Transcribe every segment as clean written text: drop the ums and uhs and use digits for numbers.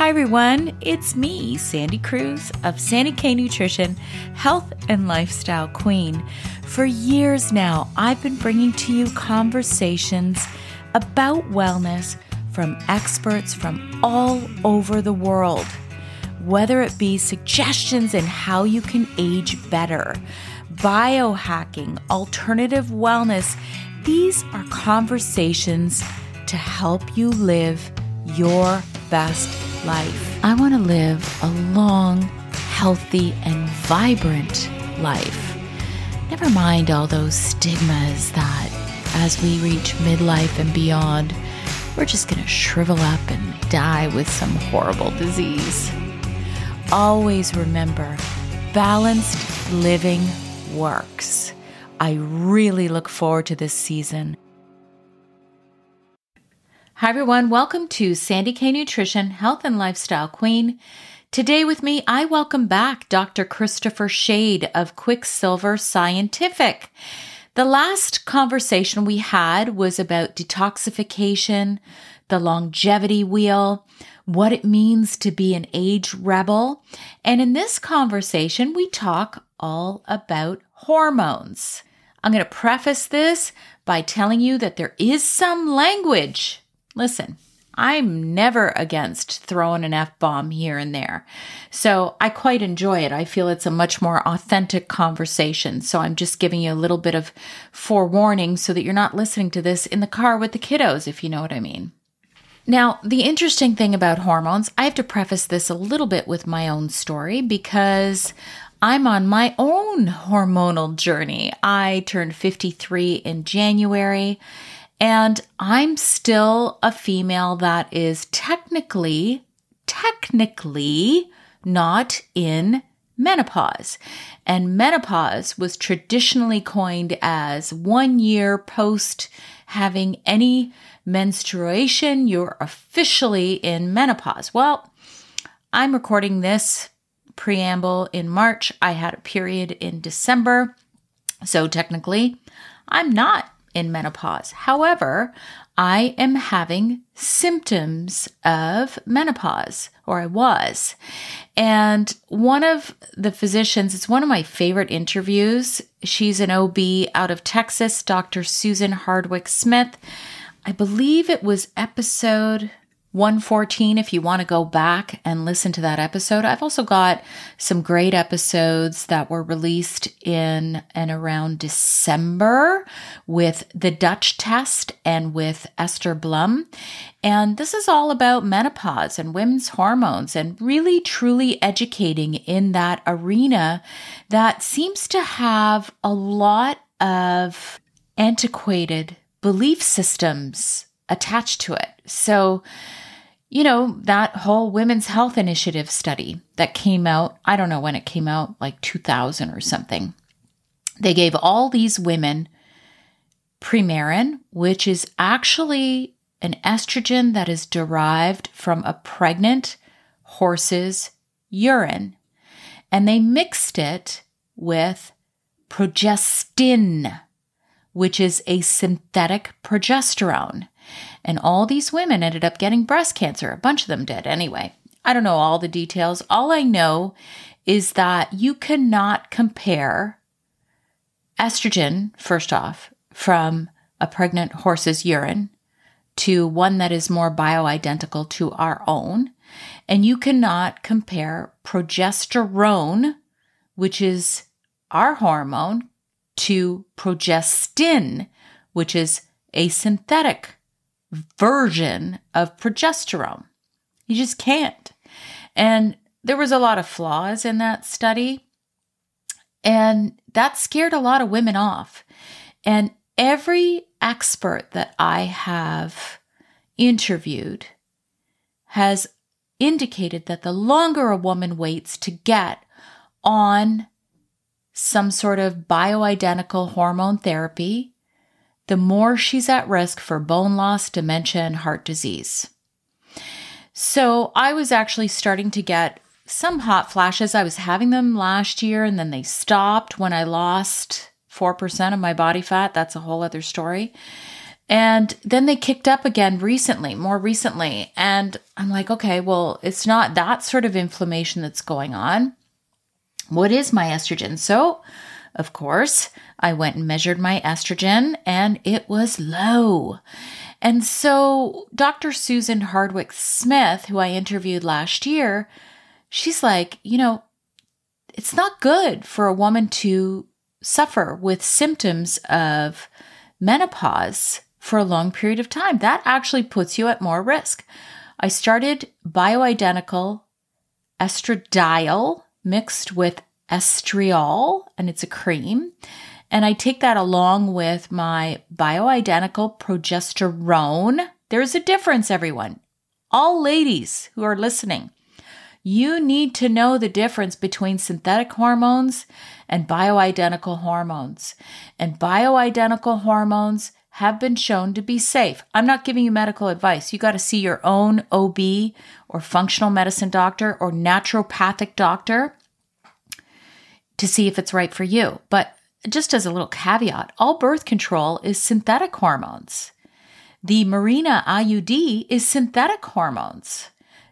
Hi everyone, it's me, Sandy Cruz of Sandy K Nutrition, Health and Lifestyle Queen. For years now, I've been bringing to you conversations about wellness from experts from all over the world. Whether it be suggestions in how you can age better, biohacking, alternative wellness, these are conversations to help you live your best life. I want to live a long, healthy, and vibrant life. Never mind all those stigmas that as we reach midlife and beyond, we're just going to shrivel up and die with some horrible disease. Always remember, balanced living works. I really look forward to this season. Hi everyone, welcome to Sandy K Nutrition, Health and Lifestyle Queen. Today with me, I welcome back Dr. Christopher Shade of Quicksilver Scientific. The last conversation we had was about detoxification, the longevity wheel, what it means to be an age rebel. And in this conversation, we talk all about hormones. I'm going to preface this by telling you that there is some language. Listen, I'm never against throwing an F-bomb here and there. So I quite enjoy it. I feel it's a much more authentic conversation. So I'm just giving you a little bit of forewarning so that you're not listening to this in the car with the kiddos, if you know what I mean. Now, the interesting thing about hormones, I have to preface this a little bit with my own story because I'm on my own hormonal journey. I turned 53 in January. And I'm still a female that is technically not in menopause. And menopause was traditionally coined as 1 year post having any menstruation, you're officially in menopause. Well, I'm recording this preamble in March. I had a period in December. So technically, I'm not in menopause. However, I am having symptoms of menopause, or I was. And one of the physicians, it's one of my favorite interviews. She's an OB out of Texas, Dr. Susan Hardwick Smith. I believe it was episode 114 if you want to go back and listen to that episode. I've also got some great episodes that were released in and around December with the Dutch test and with Esther Blum. And this is all about menopause and women's hormones and really truly educating in that arena that seems to have a lot of antiquated belief systems attached to it. So, you know, that whole Women's Health Initiative study that came out, I don't know when it came out, like 2000 or something. They gave all these women Premarin, which is actually an estrogen that is derived from a pregnant horse's urine. And they mixed it with progestin, which is a synthetic progesterone. And all these women ended up getting breast cancer. A bunch of them did anyway. I don't know all the details. All I know is that you cannot compare estrogen, first off, from a pregnant horse's urine to one that is more bioidentical to our own. And you cannot compare progesterone, which is our hormone, to progestin, which is a synthetic version of progesterone. You just can't. And there was a lot of flaws in that study, and that scared a lot of women off. And every expert that I have interviewed has indicated that the longer a woman waits to get on some sort of bioidentical hormone therapy, the more she's at risk for bone loss, dementia, and heart disease. So I was actually starting to get some hot flashes. I was having them last year, and then they stopped when I lost 4% of my body fat. That's a whole other story. And then they kicked up again more recently. And I'm like, okay, well, it's not that sort of inflammation that's going on. What is my estrogen? So, of course, I went and measured my estrogen and it was low. And so Dr. Susan Hardwick Smith, who I interviewed last year, she's like, it's not good for a woman to suffer with symptoms of menopause for a long period of time. That actually puts you at more risk. I started bioidentical estradiol mixed with estriol, and it's a cream. And I take that along with my bioidentical progesterone. There's a difference, everyone. All ladies who are listening, you need to know the difference between synthetic hormones and bioidentical hormones. And bioidentical hormones have been shown to be safe. I'm not giving you medical advice. You got to see your own OB or functional medicine doctor or naturopathic doctor to see if it's right for you. But just as a little caveat, all birth control is synthetic hormones. The Mirena IUD is synthetic hormones.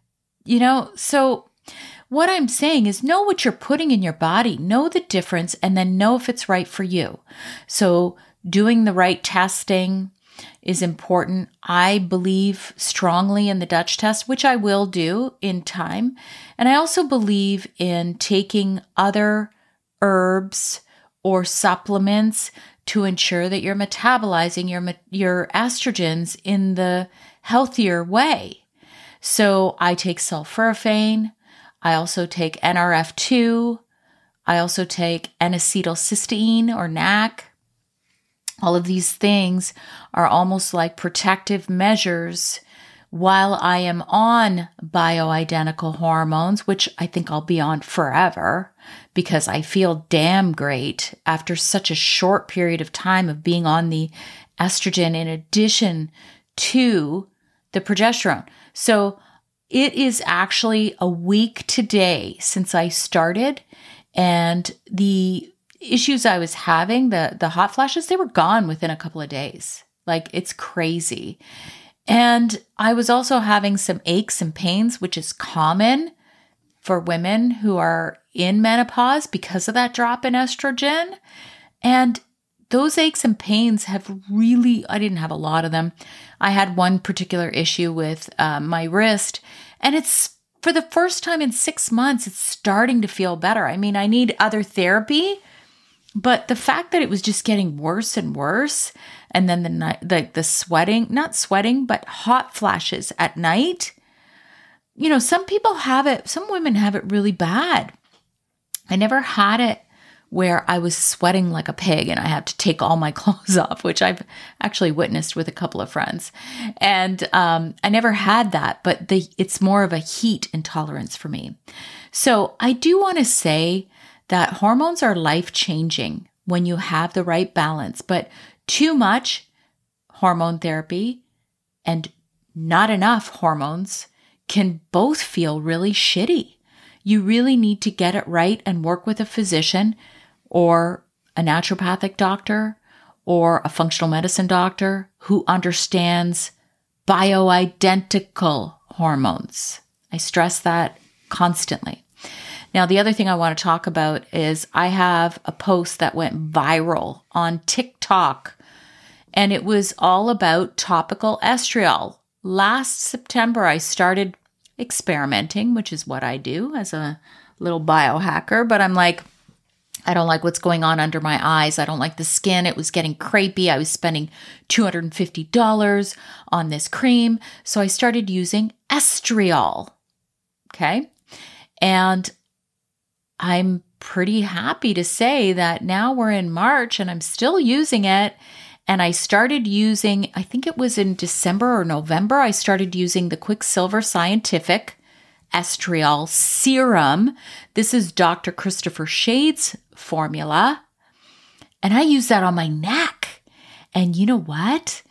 So what I'm saying is know what you're putting in your body, know the difference, and then know if it's right for you. So doing the right testing is important. I believe strongly in the Dutch test, which I will do in time. And I also believe in taking other herbs or supplements to ensure that you're metabolizing your estrogens in the healthier way. So I take sulforaphane. I also take NRF2. I also take N-acetylcysteine or NAC. All of these things are almost like protective measures while I am on bioidentical hormones, which I think I'll be on forever because I feel damn great after such a short period of time of being on the estrogen in addition to the progesterone. So it is actually a week today since I started, and the issues I was having, the hot flashes, they were gone within a couple of days. Like, it's crazy. And I was also having some aches and pains, which is common for women who are in menopause because of that drop in estrogen. And those aches and pains have really, I didn't have a lot of them. I had one particular issue with my wrist, and it's for the first time in 6 months, it's starting to feel better. I mean, I need other therapy, but the fact that it was just getting worse and worse, and then the sweating, not sweating, but hot flashes at night. Some people have it, some women have it really bad. I never had it where I was sweating like a pig and I had to take all my clothes off, which I've actually witnessed with a couple of friends. And I never had that, but it's more of a heat intolerance for me. So I do want to say that hormones are life-changing when you have the right balance, but too much hormone therapy and not enough hormones can both feel really shitty. You really need to get it right and work with a physician or a naturopathic doctor or a functional medicine doctor who understands bioidentical hormones. I stress that constantly. Now, the other thing I want to talk about is I have a post that went viral on TikTok, and it was all about topical estriol. Last September, I started experimenting, which is what I do as a little biohacker, but I'm like, I don't like what's going on under my eyes. I don't like the skin. It was getting crepey. I was spending $250 on this cream. So I started using estriol. Okay. And I'm pretty happy to say that now we're in March and I'm still using it. And I started using, I think it was in December or November, I started using the Quicksilver Scientific estriol serum. This is Dr. Christopher Shade's formula. And I use that on my neck. And you know what?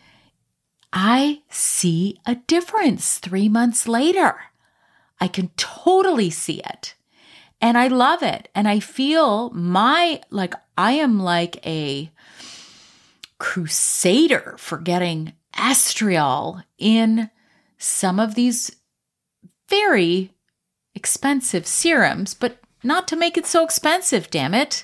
I see a difference 3 months later. I can totally see it. And I love it. And I feel I am like a crusader for getting estriol in some of these very expensive serums, but not to make it so expensive, damn it.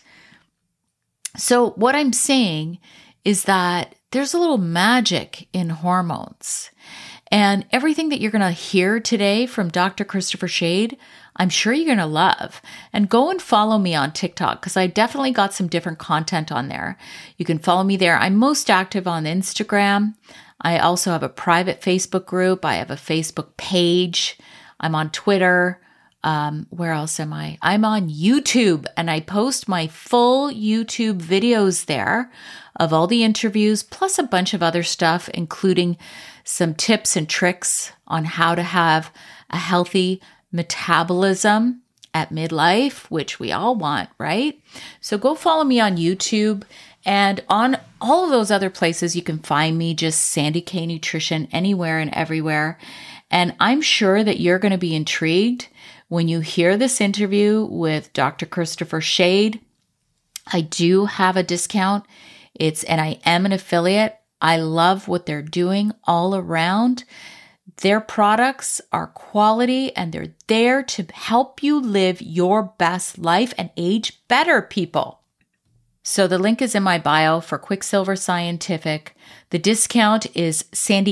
So what I'm saying is that there's a little magic in hormones. And everything that you're going to hear today from Dr. Christopher Shade, I'm sure you're going to love. And go and follow me on TikTok because I definitely got some different content on there. You can follow me there. I'm most active on Instagram. I also have a private Facebook group. I have a Facebook page. I'm on Twitter. Where else am I? I'm on YouTube, and I post my full YouTube videos there of all the interviews, plus a bunch of other stuff, including some tips and tricks on how to have a healthy metabolism at midlife, which we all want, right? So go follow me on YouTube, and on all of those other places you can find me, just Sandy K Nutrition, anywhere and everywhere. And I'm sure that you're going to be intrigued when you hear this interview with Dr. Christopher Shade. I do have a discount. And I am an affiliate. I love what they're doing all around. Their products are quality and they're there to help you live your best life and age better, people. So the link is in my bio for Quicksilver Scientific. The discount is Sandy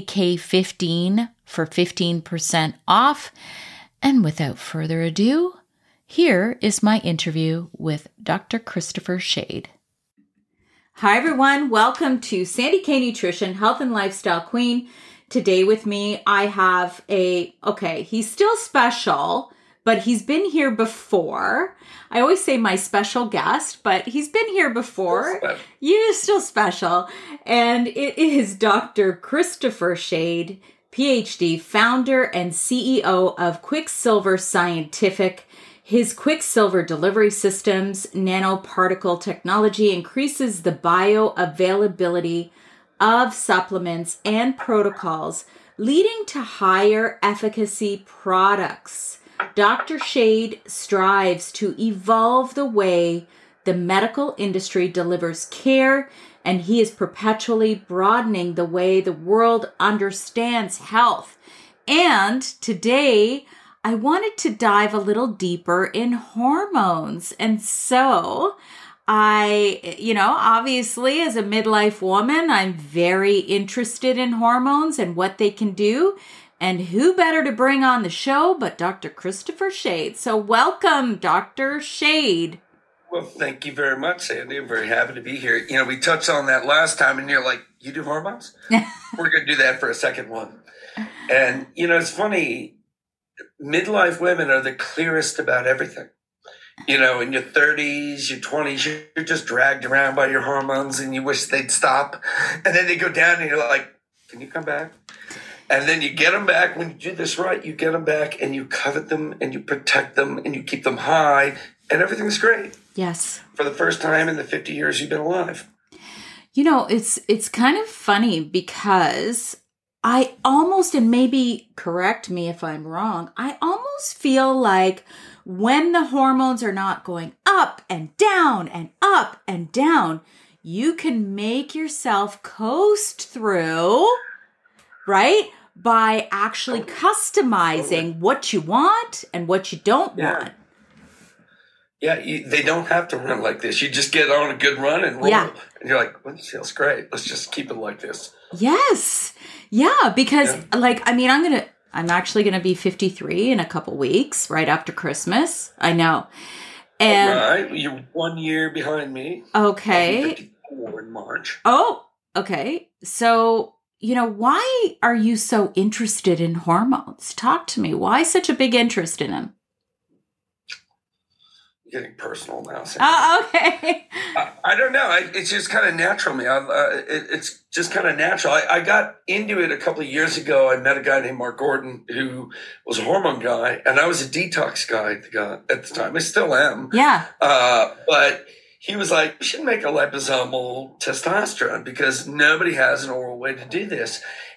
K15 for 15% off. And without further ado, here is my interview with Dr. Christopher Shade. Hi, everyone. Welcome to Sandy K Nutrition, Health and Lifestyle Queen. Today with me, I have he's still special, but he's been here before. I always say my special guest, but he's been here before. You're still special. And it is Dr. Christopher Shade, PhD, founder and CEO of Quicksilver Scientific. His Quicksilver delivery systems nanoparticle technology increases the bioavailability of supplements and protocols, leading to higher efficacy products. Dr. Shade strives to evolve the way the medical industry delivers care, and he is perpetually broadening the way the world understands health. And today, I wanted to dive a little deeper in hormones. And so obviously as a midlife woman, I'm very interested in hormones and what they can do. And who better to bring on the show but Dr. Christopher Shade. So welcome, Dr. Shade. Well, thank you very much, Sandy. I'm very happy to be here. We touched on that last time, and you're like, you do hormones? We're going to do that for a second one. And, it's funny. Midlife women are the clearest about everything. In your 30s, your 20s, you're just dragged around by your hormones and you wish they'd stop. And then they go down and you're like, can you come back? And then you get them back. When you do this right, you get them back and you covet them and you protect them and you keep them high and everything's great. Yes. For the first time in the 50 years you've been alive. It's kind of funny because I almost, and maybe correct me if I'm wrong, I almost feel like when the hormones are not going up and down and up and down, you can make yourself coast through, right? By actually customizing what you want and what you don't want. Yeah, they don't have to run like this. You just get on a good run and roll. Yeah. And you're like, well, this feels great. Let's just keep it like this. Yes. Yeah, because I'm actually going to be 53 in a couple weeks, right after Christmas. I know. And right. You're 1 year behind me. Okay. I'll be 54 in March. Oh, okay. So, why are you so interested in hormones? Talk to me. Why such a big interest in them? Getting personal now. Oh, okay. I don't know. It's just kind of natural, man. It's just kind of natural. I got into it a couple of years ago. I met a guy named Mark Gordon who was a hormone guy, and I was a detox guy at the time. I still am. Yeah. But he was like, we should make a liposomal testosterone because nobody has an oral way to do this.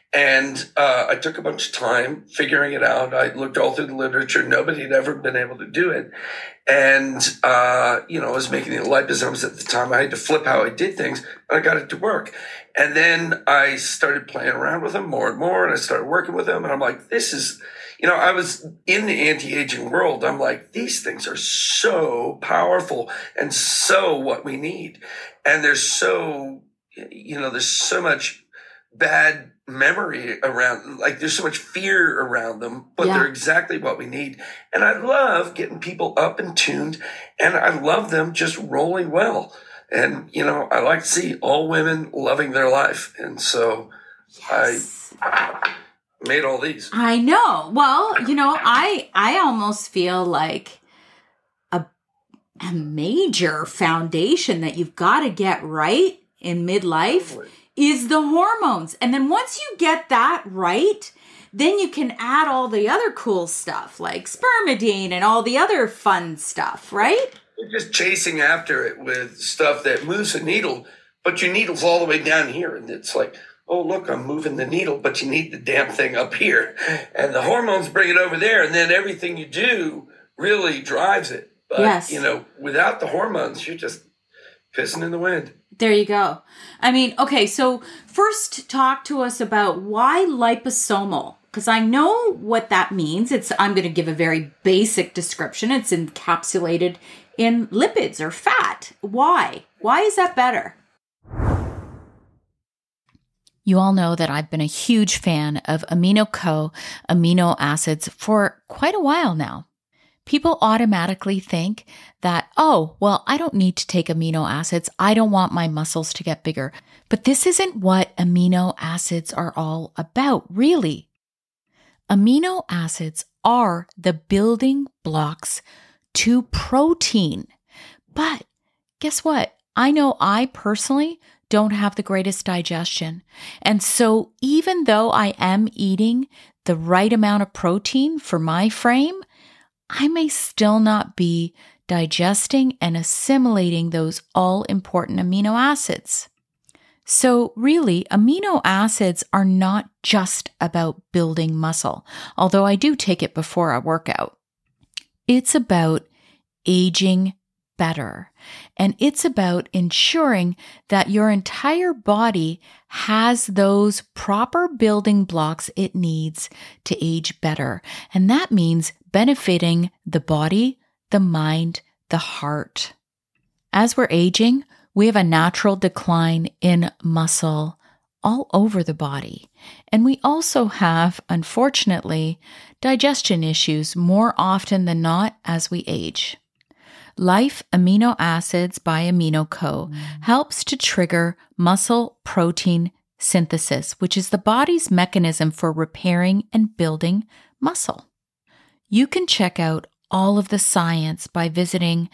And I took a bunch of time figuring it out. I looked all through the literature. Nobody had ever been able to do it. And, I was making the liposomes at the time. I had to flip how I did things, and I got it to work. And then I started playing around with them more and more, and I started working with them. And I'm like, this is, I was in the anti-aging world. I'm like, these things are so powerful and so what we need. And there's so much bad memory around, like there's so much fear around them, but they're exactly what we need. And I love getting people up and tuned, and I love them just rolling well. And, I like to see all women loving their life. And so I made all these. I know. Well, I almost feel like a major foundation that you've got to get right in midlife is the hormones. And then once you get that right, then you can add all the other cool stuff like spermidine and all the other fun stuff, right? You're just chasing after it with stuff that moves the needle, but your needle's all the way down here. And it's like, oh, look, I'm moving the needle, but you need the damn thing up here. And the hormones bring it over there. And then everything you do really drives it. But, without the hormones, you're just pissing in the wind. There you go. I mean, okay, so first talk to us about why liposomal, because I know what that means. I'm going to give a very basic description. It's encapsulated in lipids or fat. Why? Why is that better? You all know that I've been a huge fan of AminoCo amino acids for quite a while now. People automatically think that, oh, well, I don't need to take amino acids. I don't want my muscles to get bigger. But this isn't what amino acids are all about, really. Amino acids are the building blocks to protein. But guess what? I know I personally don't have the greatest digestion. And so even though I am eating the right amount of protein for my frame, I may still not be digesting and assimilating those all-important amino acids. So really, amino acids are not just about building muscle, although I do take it before a workout. It's about aging better, and it's about ensuring that your entire body has those proper building blocks it needs to age better. And that means benefiting the body, the mind, the heart. As we're aging, we have a natural decline in muscle all over the body. And we also have, unfortunately, digestion issues more often than not as we age. Life Amino Acids by AminoCo helps to trigger muscle protein synthesis, which is the body's mechanism for repairing and building muscle. You can check out all of the science by visiting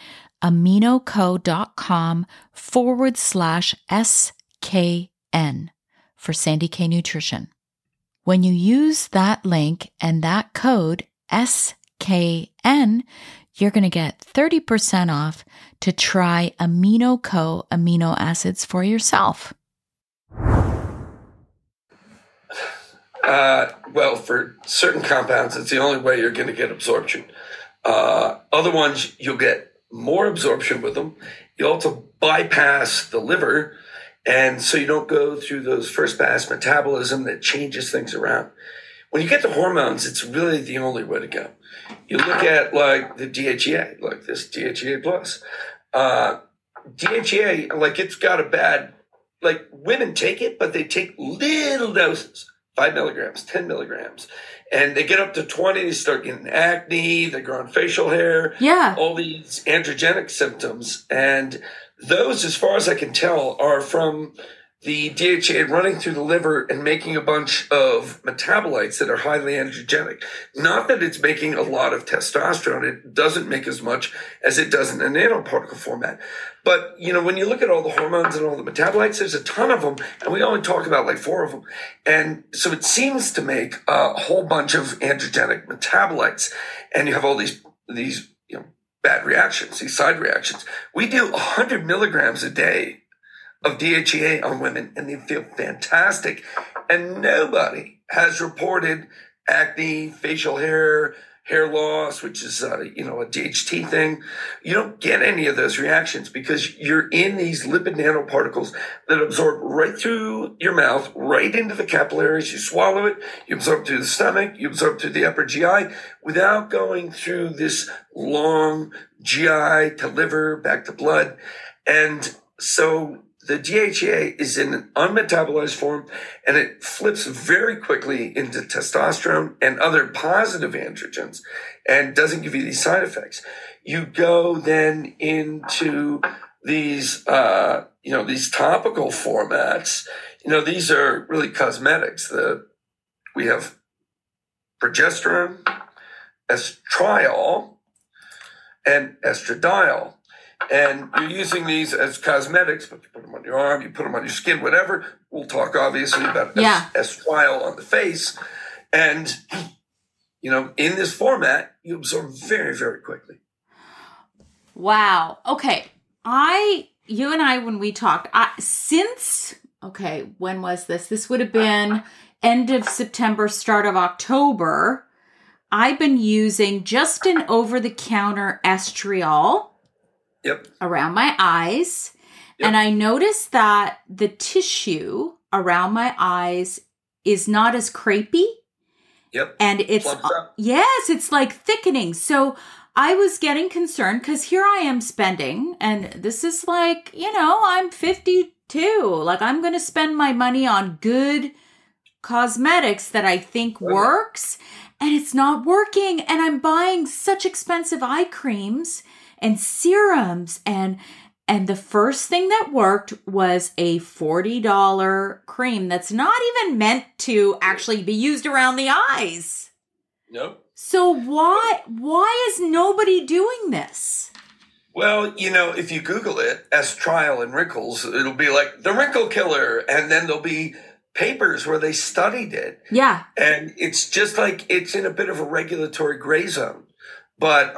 aminoco.com/SKN for Sandy K Nutrition. When you use that link and that code SKN, you're going to get 30% off to try AminoCo amino acids for yourself. Well, for certain compounds, it's the only way you're going to get absorption. Other ones, you'll get more absorption with them. You also bypass the liver, and so you don't go through those first pass metabolism that changes things around. When you get the hormones, it's really the only way to go. You look at like the DHEA, like this DHEA plus. DHEA, like it's got a bad, like women take it, but they take little doses, 5 milligrams, 10 milligrams. And they get up to 20, they start getting acne, they're growing facial hair, all these androgenic symptoms. And those, as far as I can tell, are from the DHEA running through the liver and making a bunch of metabolites that are highly androgenic. Not that it's making a lot of testosterone. It doesn't make as much as it does in a nanoparticle format. But, when you look at all the hormones and all the metabolites, there's a ton of them, and we only talk about like 4 of them. And so it seems to make a whole bunch of androgenic metabolites, and you have all these bad reactions, these side reactions. We do 100 milligrams a day of DHEA on women, and they feel fantastic. And nobody has reported acne, facial hair loss, which is a DHT thing. You don't get any of those reactions because you're in these lipid nanoparticles that absorb right through your mouth, right into the capillaries. You swallow it, you absorb through the stomach, you absorb through the upper GI without going through this long GI to liver, back to blood. And so the DHEA is in an unmetabolized form, and it flips very quickly into testosterone and other positive androgens and doesn't give you these side effects. You go then into these, these topical formats. These are really cosmetics. We have progesterone, estriol, and estradiol. And you're using these as cosmetics, but you put them on your arm, you put them on your skin, whatever. We'll talk obviously about estriol on the face. And, in this format, you absorb very, very quickly. Wow. Okay. You and I, when we talked, when was this? This would have been end of September, start of October. I've been using just an over-the-counter estriol. Yep. Around my eyes. Yep. And I noticed that the tissue around my eyes is not as crepey. Yep. And it's like thickening. So I was getting concerned because here I am spending, and this is like, I'm 52. Like, I'm going to spend my money on good cosmetics that I think works, and it's not working. And I'm buying such expensive eye creams and serums, and the first thing that worked was a $40 cream that's not even meant to actually be used around the eyes. Nope. So why is nobody doing this? Well, if you Google it, estriol and wrinkles, it'll be like the wrinkle killer, and then there'll be papers where they studied it. Yeah. And it's just like it's in a bit of a regulatory gray zone. But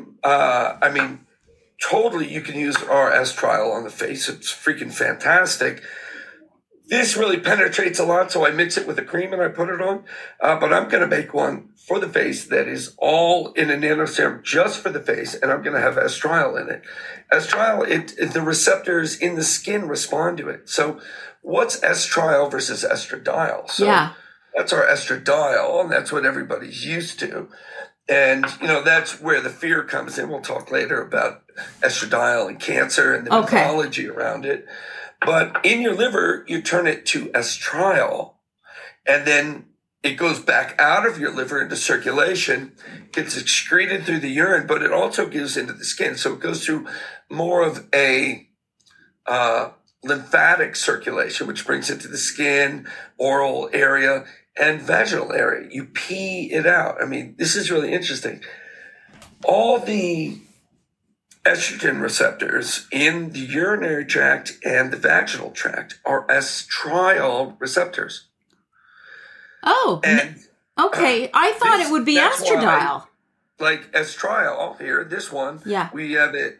totally you can use our estriol on the face. It's freaking fantastic. This really penetrates a lot, so I mix it with a cream and I put it on. But I'm going to make one for the face that is all in a nanoserum just for the face, and I'm going to have estriol in it. Estriol, the receptors in the skin respond to it. So what's estriol versus estradiol? So that's our estradiol, and that's what everybody's used to. And, that's where the fear comes in. We'll talk later about estradiol and cancer and the mythology around it. But in your liver, you turn it to estriol, and then it goes back out of your liver into circulation, gets excreted through the urine, but it also goes into the skin. So it goes through more of a lymphatic circulation, which brings it to the skin, oral area, and vaginal area. You pee it out. This is really interesting. All the estrogen receptors in the urinary tract and the vaginal tract are estriol receptors. Oh, and okay. I thought it would be estradiol. Like estriol here, this one. Yeah. We have it,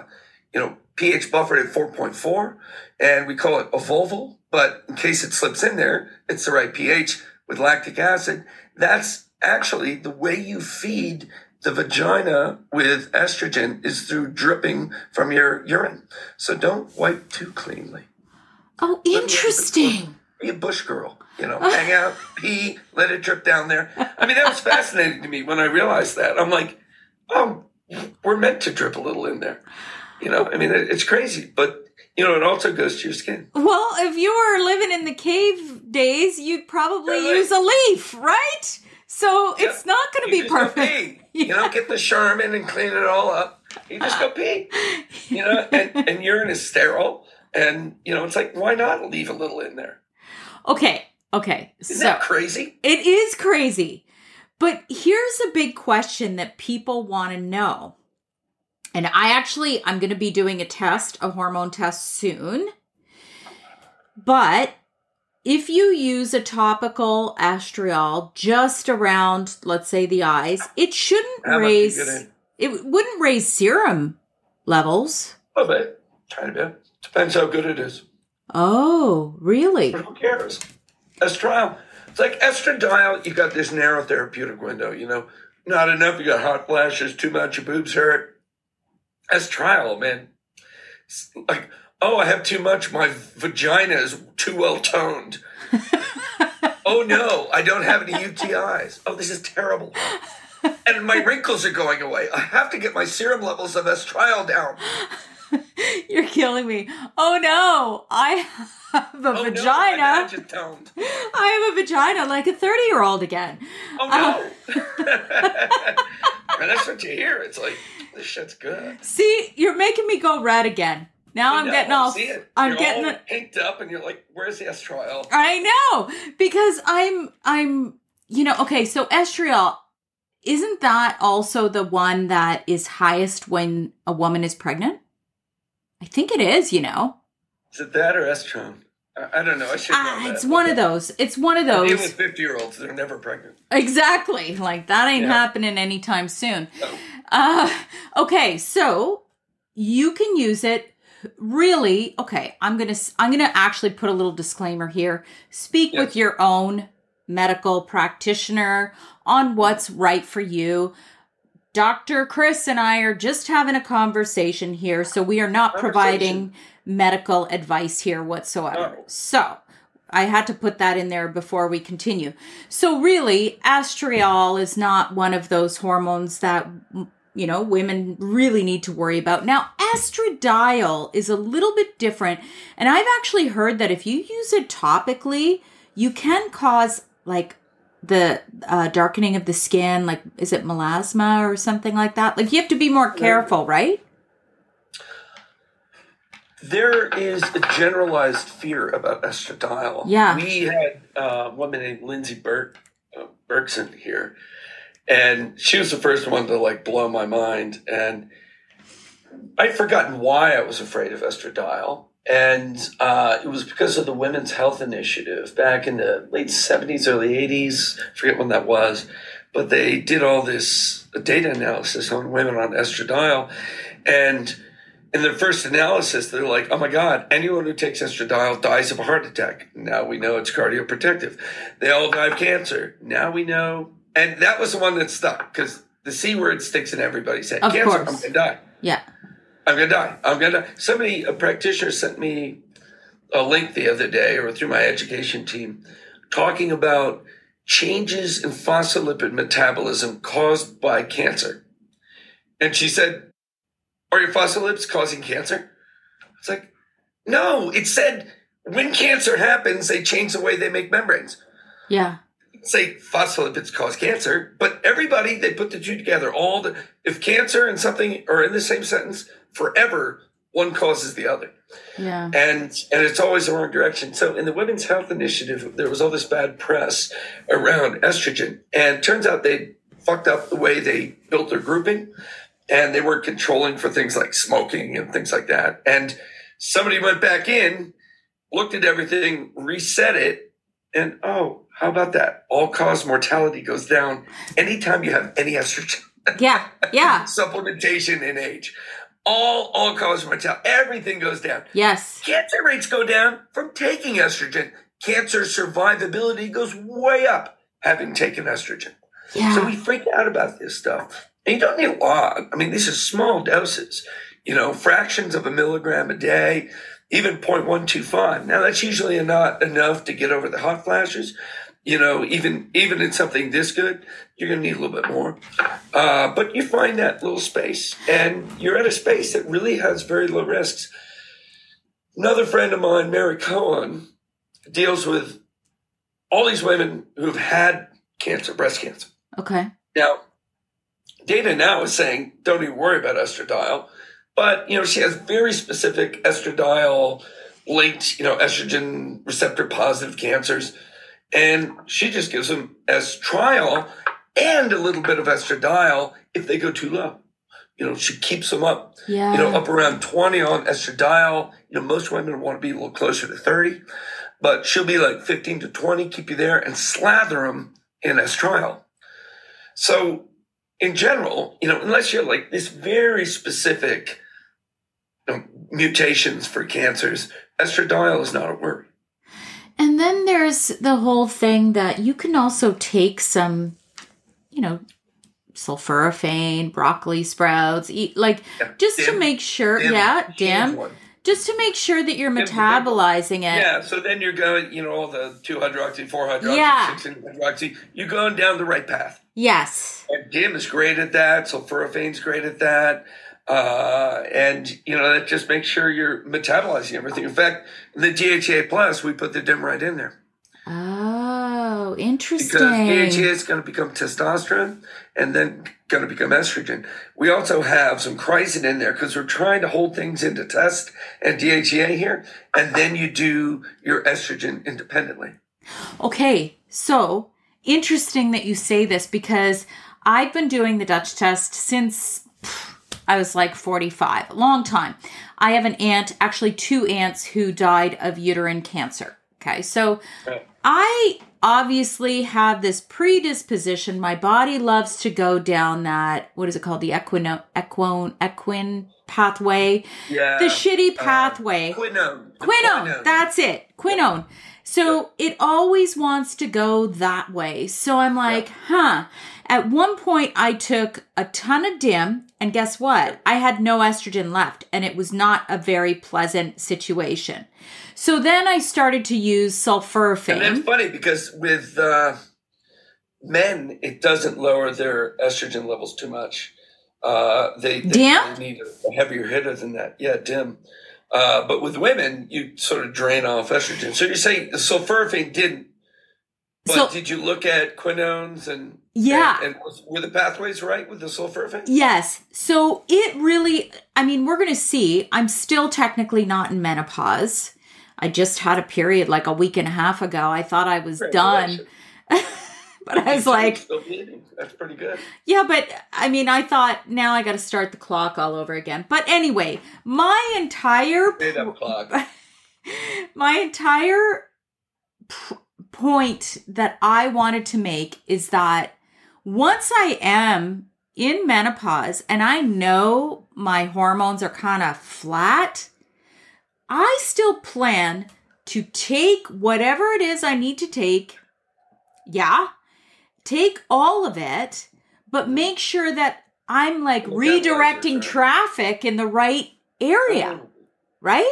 pH buffered at 4.4, and we call it ovolval. But in case it slips in there, it's the right pH. With lactic acid, that's actually the way you feed the vagina with estrogen is through dripping from your urine. So don't wipe too cleanly. Oh, interesting. Be a bush girl, hang out, pee, let it drip down there. That was fascinating to me when I realized that. I'm like, oh, we're meant to drip a little in there. It's crazy, but it also goes to your skin. Well, if you were living in the cave days, you'd probably use a leaf, right? So it's not going to be perfect. Get the Charmin and clean it all up. You just go pee. And urine is sterile. And, it's like, why not leave a little in there? Okay. Isn't that crazy? It is crazy. But here's a big question that people want to know. And I'm going to be doing a hormone test soon. But if you use a topical estriol just around, let's say, the eyes, it wouldn't raise serum levels. A bit, tiny bit. Depends how good it is. Oh, really? But who cares? Estradiol. It's like estradiol, you got this narrow therapeutic window, not enough, you got hot flashes, too much, your boobs hurt. Estradiol, man. It's like, oh, I have too much, my vagina is too well toned. Oh no, I don't have any UTIs. Oh, this is terrible. And my wrinkles are going away. I have to get my serum levels of estradiol down. You're killing me. Oh no, I have a vagina. No, toned. I have a vagina like a 30-year-old again. Oh no. And that's what you hear. It's like, this shit's good. See, you're making me go red again. Now I'm getting all. See it. I'm you're getting all inked up, and you're like, "Where's the estradiol?" I know, because I'm. Okay. So estriol, isn't that also the one that is highest when a woman is pregnant? I think it is. Is it that or estrone? I don't know. I should know that. It's one of those. It's one of those. Even with 50-year-olds, they're never pregnant. Exactly. Like that ain't happening anytime soon. No. Okay. So you can use it. Really, okay, I'm gonna actually put a little disclaimer here. Speak with your own medical practitioner on what's right for you. Dr. Chris and I are just having a conversation here, so we are not providing medical advice here whatsoever. So I had to put that in there before we continue. So really, estriol is not one of those hormones that women really need to worry about. Now, estradiol is a little bit different. And I've actually heard that if you use it topically, you can cause like the darkening of the skin. Like, is it melasma or something like that? Like, you have to be more careful, right? There is a generalized fear about estradiol. Yeah. We had a woman named Lindsay Berkson here. And she was the first one to blow my mind. And I'd forgotten why I was afraid of estradiol. And it was because of the Women's Health Initiative back in the late 70s, early 80s. I forget when that was. But they did all this data analysis on women on estradiol. And in their first analysis, they're like, oh my God, anyone who takes estradiol dies of a heart attack. Now we know it's cardioprotective. They all die of cancer. Now we know. And that was the one that stuck because the C word sticks in everybody's head. Of Cancer, course. I'm going to die. Yeah. I'm going to die. I'm going to die. A practitioner sent me a link the other day or through my education team talking about changes in phospholipid metabolism caused by cancer. And she said, are your phospholipids causing cancer? It's like, no, it said when cancer happens, they change the way they make membranes. Yeah. Say phospholipids cause cancer, but everybody, they put the two together. If cancer and something are in the same sentence forever, one causes the other. Yeah. And it's always the wrong direction. So in the Women's Health Initiative, there was all this bad press around estrogen. And it turns out they fucked up the way they built their grouping. And they weren't controlling for things like smoking and things like that. And somebody went back in, looked at everything, reset it, and how about that? All-cause mortality goes down anytime you have any estrogen. Yeah. Supplementation in age. All-cause mortality. Everything goes down. Yes. Cancer rates go down from taking estrogen. Cancer survivability goes way up having taken estrogen. Yeah. So we freak out about this stuff. And you don't need a lot. I mean, these are small doses, fractions of a milligram a day, even 0.125. Now, that's usually not enough to get over the hot flashes. Even in something this good, you're going to need a little bit more. But you find that little space, and you're at a space that really has very low risks. Another friend of mine, Mary Cohen, deals with all these women who've had cancer, breast cancer. Okay. Now, data now is saying don't even worry about estradiol, but she has very specific estradiol linked, estrogen receptor positive cancers, and she just gives them estriol and a little bit of estradiol if they go too low. She keeps them up, up around 20 on estradiol. Most women want to be a little closer to 30, but she'll be like 15 to 20, keep you there, and slather them in estriol. So in general, unless you're like this very specific mutations for cancers, estradiol is not a worry. And then there's the whole thing that you can also take some, sulforaphane, broccoli sprouts, just to make sure, just to make sure that you're metabolizing it. Yeah, so then you're going, all the 2-hydroxy, 4-hydroxy, 16-hydroxy, you're going down the right path. Yes. And DIM is great at that. Sulforaphane's great at that. And that just makes sure you're metabolizing everything. In fact, in the DHEA Plus, we put the DIM right in there. Oh, interesting. Because DHEA is going to become testosterone and then going to become estrogen. We also have some chrysin in there because we're trying to hold things into test and DHEA here. And then you do your estrogen independently. Okay, so interesting that you say this because I've been doing the Dutch test since I was like 45, a long time. I have an aunt, actually 2 aunts who died of uterine cancer. Okay, so I obviously have this predisposition. My body loves to go down that, what is it called? The equine pathway. Yeah. The shitty pathway. Quinone. That's it. Quinone. So it always wants to go that way. So I'm like, At one point, I took a ton of DIM, and guess what? I had no estrogen left, and it was not a very pleasant situation. So then I started to use sulforaphane. And that's funny because with men, it doesn't lower their estrogen levels too much. They need a heavier hitter than that. Yeah, DIM. But with women, you sort of drain off estrogen. So you're saying the sulforaphane didn't. But did you look at quinones and were the pathways right with the sulforaphane? Yes. So it really, we're going to see. I'm still technically not in menopause. I just had a period like a week and a half ago. I thought I was done. But I was like, that's pretty good. Yeah, but I thought now I got to start the clock all over again. But anyway, my entire point that I wanted to make is that once I am in menopause and I know my hormones are kind of flat, I still plan to take whatever it is I need to take. Yeah. Take all of it, but make sure that I'm like redirecting traffic in the right area. Right?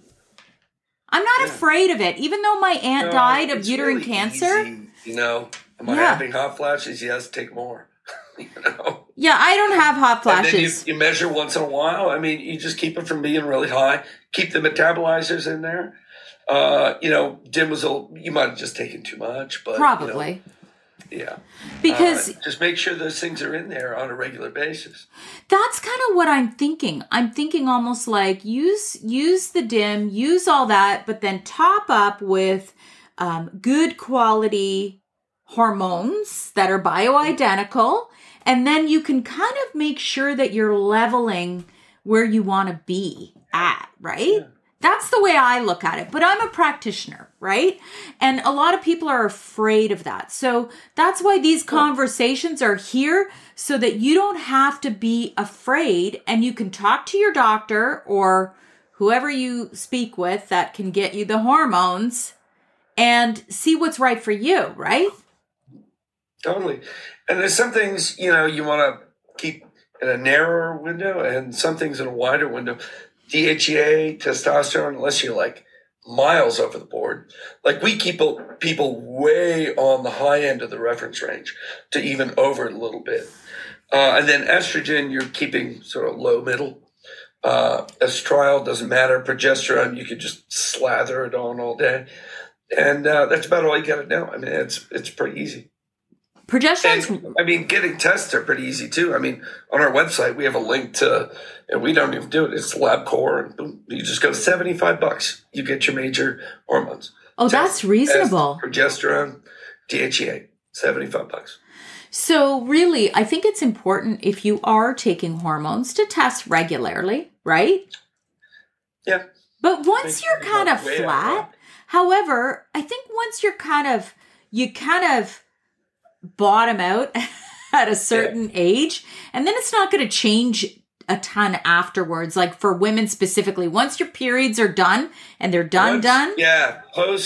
I'm not afraid of it. Even though my aunt died of uterine cancer. Easy, am I having hot flashes? Yes, take more. Yeah, I don't have hot flashes. And then you measure once in a while. You just keep it from being really high. Keep the metabolizers in there. DIM was you might have just taken too much, but probably. Yeah. Because just make sure those things are in there on a regular basis. That's kind of what I'm thinking. I'm thinking almost like use the DIM, use all that, but then top up with good quality hormones that are bioidentical. And then you can kind of make sure that you're leveling where you want to be at, right? Yeah. That's the way I look at it. But I'm a practitioner, right? And a lot of people are afraid of that. So that's why these conversations are here, so that you don't have to be afraid and you can talk to your doctor or whoever you speak with that can get you the hormones and see what's right for you, right? Totally. And there's some things, you want to keep in a narrower window and some things in a wider window. DHEA, testosterone, unless you're like miles over the board. Like we keep people way on the high end of the reference range to even over it a little bit. And then estrogen, you're keeping sort of low middle. Estriol doesn't matter. Progesterone, you could just slather it on all day. And that's about all you got to know. It's pretty easy. Progesterone's... getting tests are pretty easy too. On our website, we have a link to, and we don't even do it. It's LabCorp, and boom, you just go $75. You get your major hormones. Oh, that's reasonable. Progesterone, DHEA, $75. So really, I think it's important if you are taking hormones to test regularly, right? Yeah. But once you're kind of flat, however, I think once you're you kind of bottom out at a certain age, and then it's not going to change a ton afterwards? Like for women specifically, once your periods are done and they're done. Yeah.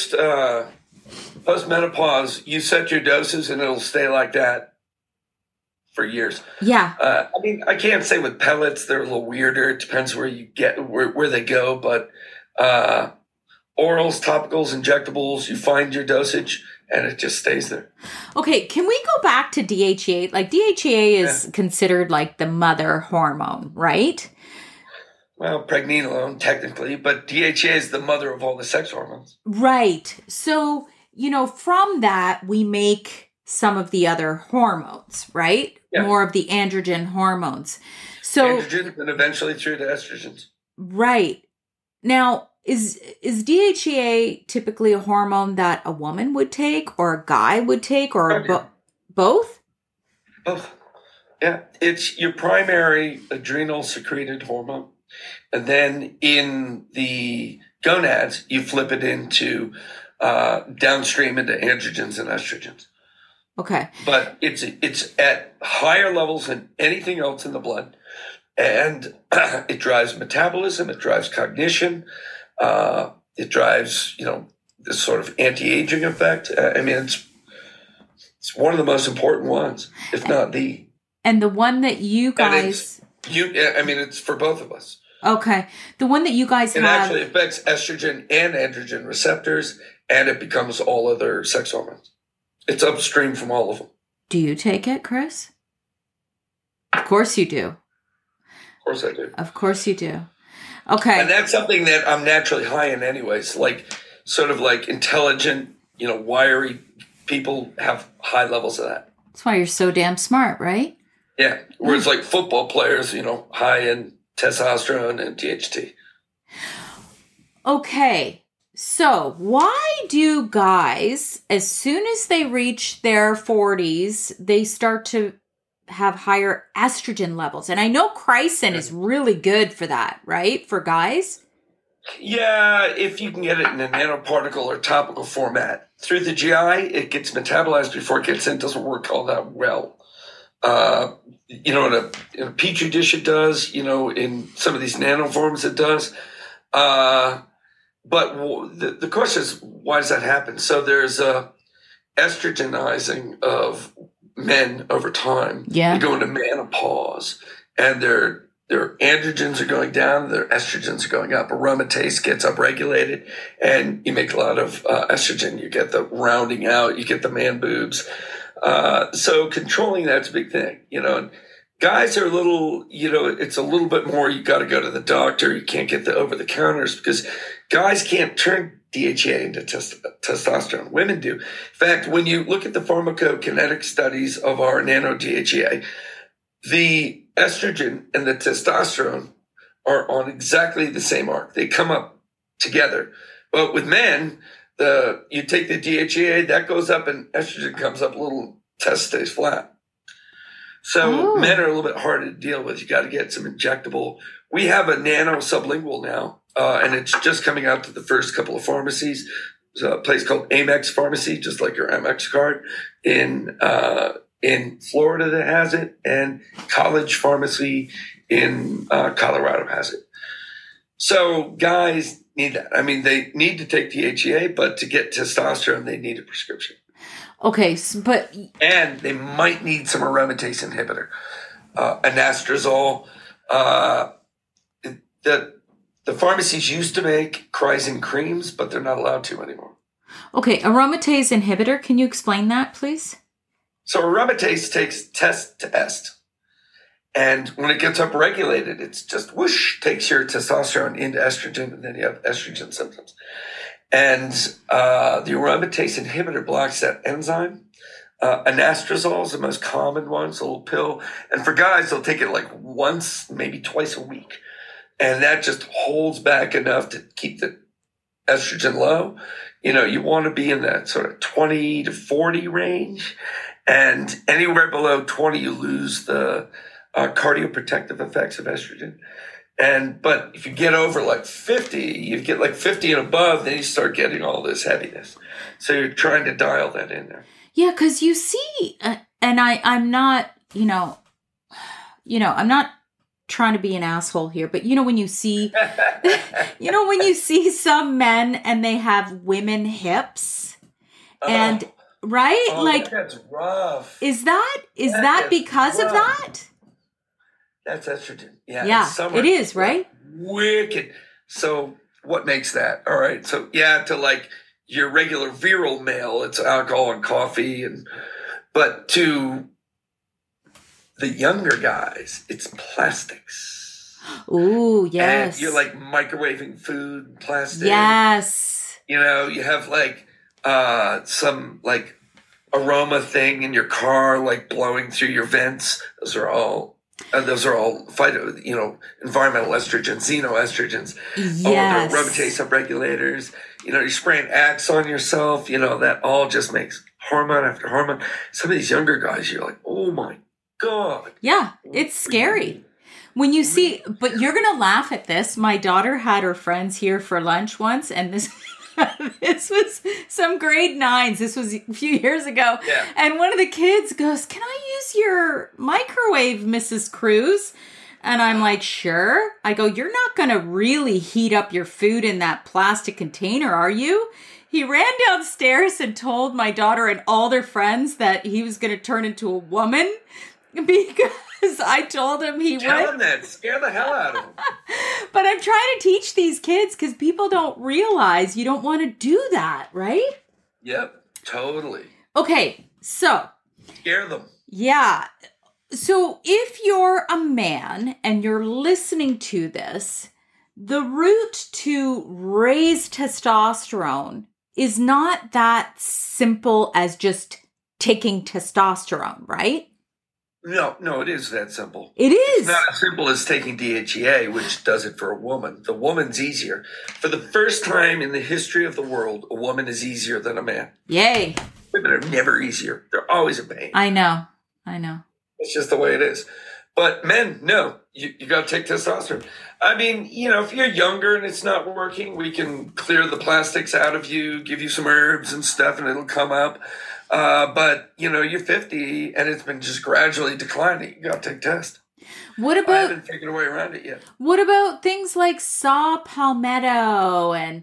Post menopause, you set your doses and it'll stay like that for years. Yeah. I mean, I can't say with pellets, they're a little weirder. It depends where you get, where they go, but, orals, topicals, injectables, you find your dosage and it just stays there. Okay. Can we go back to DHEA? Like DHEA is considered like the mother hormone, right? Well, pregnenolone technically, but DHEA is the mother of all the sex hormones. Right. So, from that, we make some of the other hormones, right? Yeah. More of the androgen hormones. So androgens and eventually through to estrogens. Right. Now, is DHEA typically a hormone that a woman would take or a guy would take or both? Both. Yeah. It's your primary adrenal secreted hormone. And then in the gonads, you flip it into downstream into androgens and estrogens. Okay. But it's at higher levels than anything else in the blood. And it drives metabolism, it drives cognition, it drives, this sort of anti-aging effect. I mean, it's one of the most important ones, if not the. And the one that you guys... it's for both of us. Okay. The one that you guys have... It actually affects estrogen and androgen receptors, and it becomes all other sex hormones. It's upstream from all of them. Do you take it, Chris? Of course you do. Of course I do. Of course you do. Okay. And that's something that I'm naturally high in anyways. Like, sort of like intelligent, wiry people have high levels of that. That's why you're so damn smart, right? Yeah. Whereas like football players, high in testosterone and DHT. Okay. So why do guys, as soon as they reach their 40s, they start to have higher estrogen levels? And I know chrysin is really good for that, right? For guys? Yeah, if you can get it in a nanoparticle or topical format. Through the GI, it gets metabolized before it gets in. It doesn't work all that well. In a petri dish it does. In some of these nanoforms it does. But the question is, why does that happen? So there's a estrogenizing of men over time. Yeah. They go into menopause, and their androgens are going down, their estrogens are going up. Aromatase gets upregulated, and you make a lot of estrogen. You get the rounding out, you get the man boobs. So controlling that's a big thing, And guys are a little, it's a little bit more, you got to go to the doctor. You can't get the over-the-counters because guys can't turn DHEA into testosterone. Women do. In fact, when you look at the pharmacokinetic studies of our nano-DHEA, the estrogen and the testosterone are on exactly the same arc. They come up together. But with men, you take the DHEA, that goes up and estrogen comes up a little, test stays flat. So men are a little bit harder to deal with. You got to get some injectable. We have a nano sublingual now, and it's just coming out to the first couple of pharmacies. There's a place called Amex Pharmacy, just like your Amex card, in Florida that has it, and College Pharmacy in Colorado has it. So guys need that. I mean, they need to take DHEA, but to get testosterone, they need a prescription. Okay, and they might need some aromatase inhibitor, anastrozole. The pharmacies used to make chrysin creams, but they're not allowed to anymore. Okay, aromatase inhibitor. Can you explain that, please? So aromatase takes test to est. And when it gets upregulated, it's just whoosh, takes your testosterone into estrogen, and then you have estrogen symptoms. And the aromatase inhibitor blocks that enzyme. Anastrozole is the most common one. It's a little pill. And for guys, they'll take it like once, maybe twice a week. And that just holds back enough to keep the estrogen low. You want to be in that sort of 20 to 40 range. And anywhere below 20, you lose the cardioprotective effects of estrogen. But if you get over like 50, you get like 50 and above, then you start getting all this heaviness. So you're trying to dial that in there. Yeah, because you see, and I'm not, I'm not trying to be an asshole here, but when you see, when you see some men and they have women hips and right? Like that's rough. Is that because of that? That's estrogen. Yeah. Yeah, it is, right? Wicked. So what makes that? All right. So to like your regular virile male, it's alcohol and coffee, but to the younger guys, it's plastics. Ooh, yes. And you're like microwaving food, plastic. Yes. You have like some like aroma thing in your car, like blowing through your vents. Those are all environmental estrogens, xenoestrogens. Yes. They're aromatase subregulators. You're spraying Axe on yourself. That all just makes hormone after hormone. Some of these younger guys, you're like, oh my God. Yeah, it's scary. When you see, but you're going to laugh at this. My daughter had her friends here for lunch once, and this was some grade 9s. This was a few years ago. Yeah. And one of the kids goes, "Can I use your microwave, Mrs. Cruz?" And I'm like, "Sure." I go, "You're not going to really heat up your food in that plastic container, are you?" He ran downstairs and told my daughter and all their friends that he was going to turn into a woman because I told him he would. Tell him that. Scare the hell out of him. But I'm trying to teach these kids because people don't realize you don't want to do that, right? Yep, totally. Okay, so. Scare them. Yeah. So if you're a man and you're listening to this, the route to raise testosterone is not that simple as just taking testosterone, right? No, it is that simple. It is. It's not as simple as taking DHEA, which does it for a woman. The woman's easier. For the first time in the history of the world, a woman is easier than a man. Yay. Women are never easier. They're always a pain. I know. It's just the way it is. But men, no, you got to take testosterone. I mean, if you're younger and it's not working, we can clear the plastics out of you, give you some herbs and stuff, and it'll come up. But you're 50 and it's been just gradually declining. You got to take test. What about? I haven't figured a way around it yet. What about things like saw palmetto and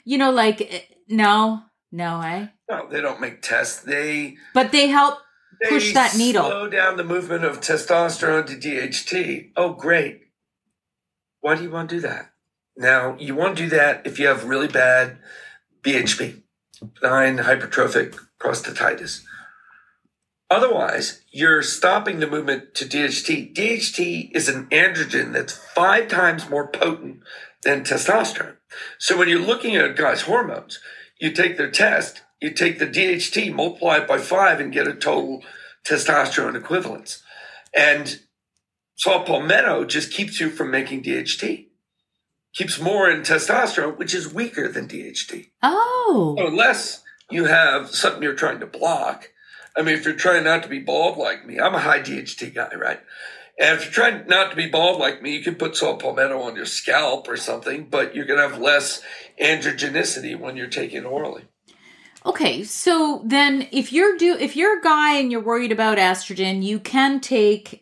no, eh? No, they don't make tests. But they help push that needle. Slow down the movement of testosterone to DHT. Oh, great. Why do you want to do that? Now, you want to do that if you have really bad BHP, benign hypertrophic prostatitis. Otherwise, you're stopping the movement to DHT. DHT is an androgen that's 5 times more potent than testosterone. So when you're looking at a guy's hormones, you take their test, you take the DHT, multiply it by 5 and get a total testosterone equivalence. And saw palmetto just keeps you from making DHT. Keeps more in testosterone, which is weaker than DHT. Oh. So unless you have something you're trying to block. I mean, if you're trying not to be bald like me, I'm a high DHT guy, right? And if you're trying not to be bald like me, you can put saw palmetto on your scalp or something, but you're going to have less androgenicity when you're taking it orally. Okay, so then if you're a guy and you're worried about estrogen, you can take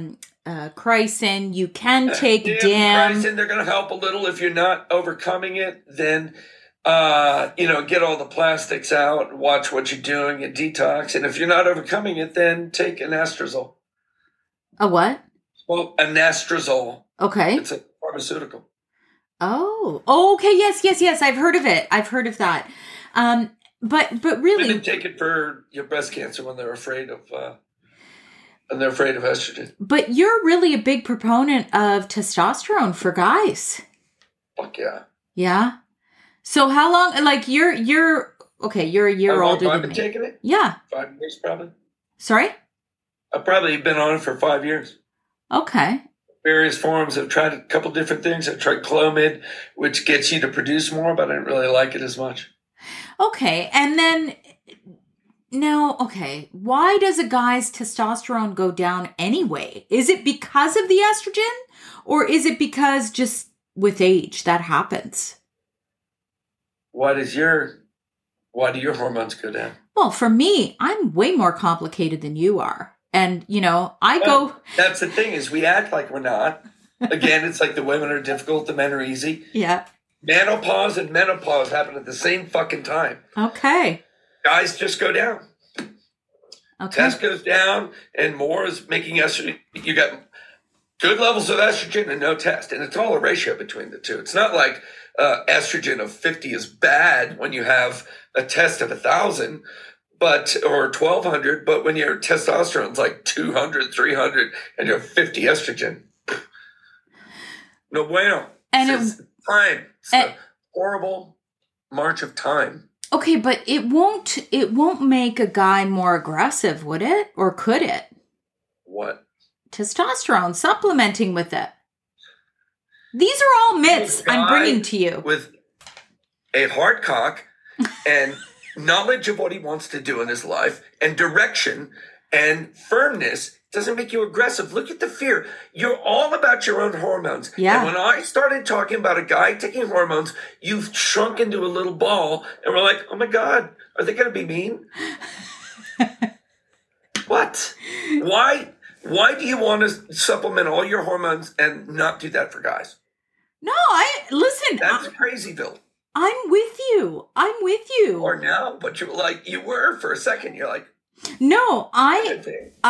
Chrysin, you can take DIM. Chrysin, they're going to help a little. If you're not overcoming it, then get all the plastics out, watch what you're doing, and detox. And if you're not overcoming it, then take anastrozole. A what? Well, anastrozole. Okay. It's a pharmaceutical. Oh, okay. Yes. I've heard of it. I've heard of that. But really, women take it for your breast cancer when they're afraid of estrogen. But you're really a big proponent of testosterone for guys. Fuck yeah. Yeah. So how long? Like you're okay. You're a year older than me. I've been taking it. Yeah. 5 years probably. Sorry. I've probably been on it for 5 years. Okay. Various forms. I've tried a couple different things. I've tried Clomid, which gets you to produce more, but I didn't really like it as much. Okay. And then now, okay, why does a guy's testosterone go down anyway? Is it because of the estrogen or is it because just with age that happens? Why do your hormones go down? Well, for me, I'm way more complicated than you are. And, I go... That's the thing is we act like we're not. Again, it's like the women are difficult, the men are easy. Yeah. Menopause and menopause happen at the same fucking time. Okay. Guys just go down. Okay. Test goes down, and more is making estrogen. You got good levels of estrogen and no test, and it's all a ratio between the two. It's not like estrogen of 50 is bad when you have a test of 1,000, or 1,200, but when your testosterone's like 200, 300, and you have 50 estrogen, no bueno. And it's time. It's a horrible march of time. Okay, but it won't make a guy more aggressive, would it? Or could it? What? Testosterone, supplementing with it. These are all myths I'm bringing to you. With a hard cock and knowledge of what he wants to do in his life and direction and firmness doesn't make you aggressive. Look at the fear. You're all about your own hormones. Yeah. And when I started talking about a guy taking hormones, you've shrunk into a little ball and we're like, oh my God, are they going to be mean? What? Why do you want to supplement all your hormones and not do that for guys? No, listen. That's Crazyville. I'm with you. Or now, but you were for a second. You're like, no, and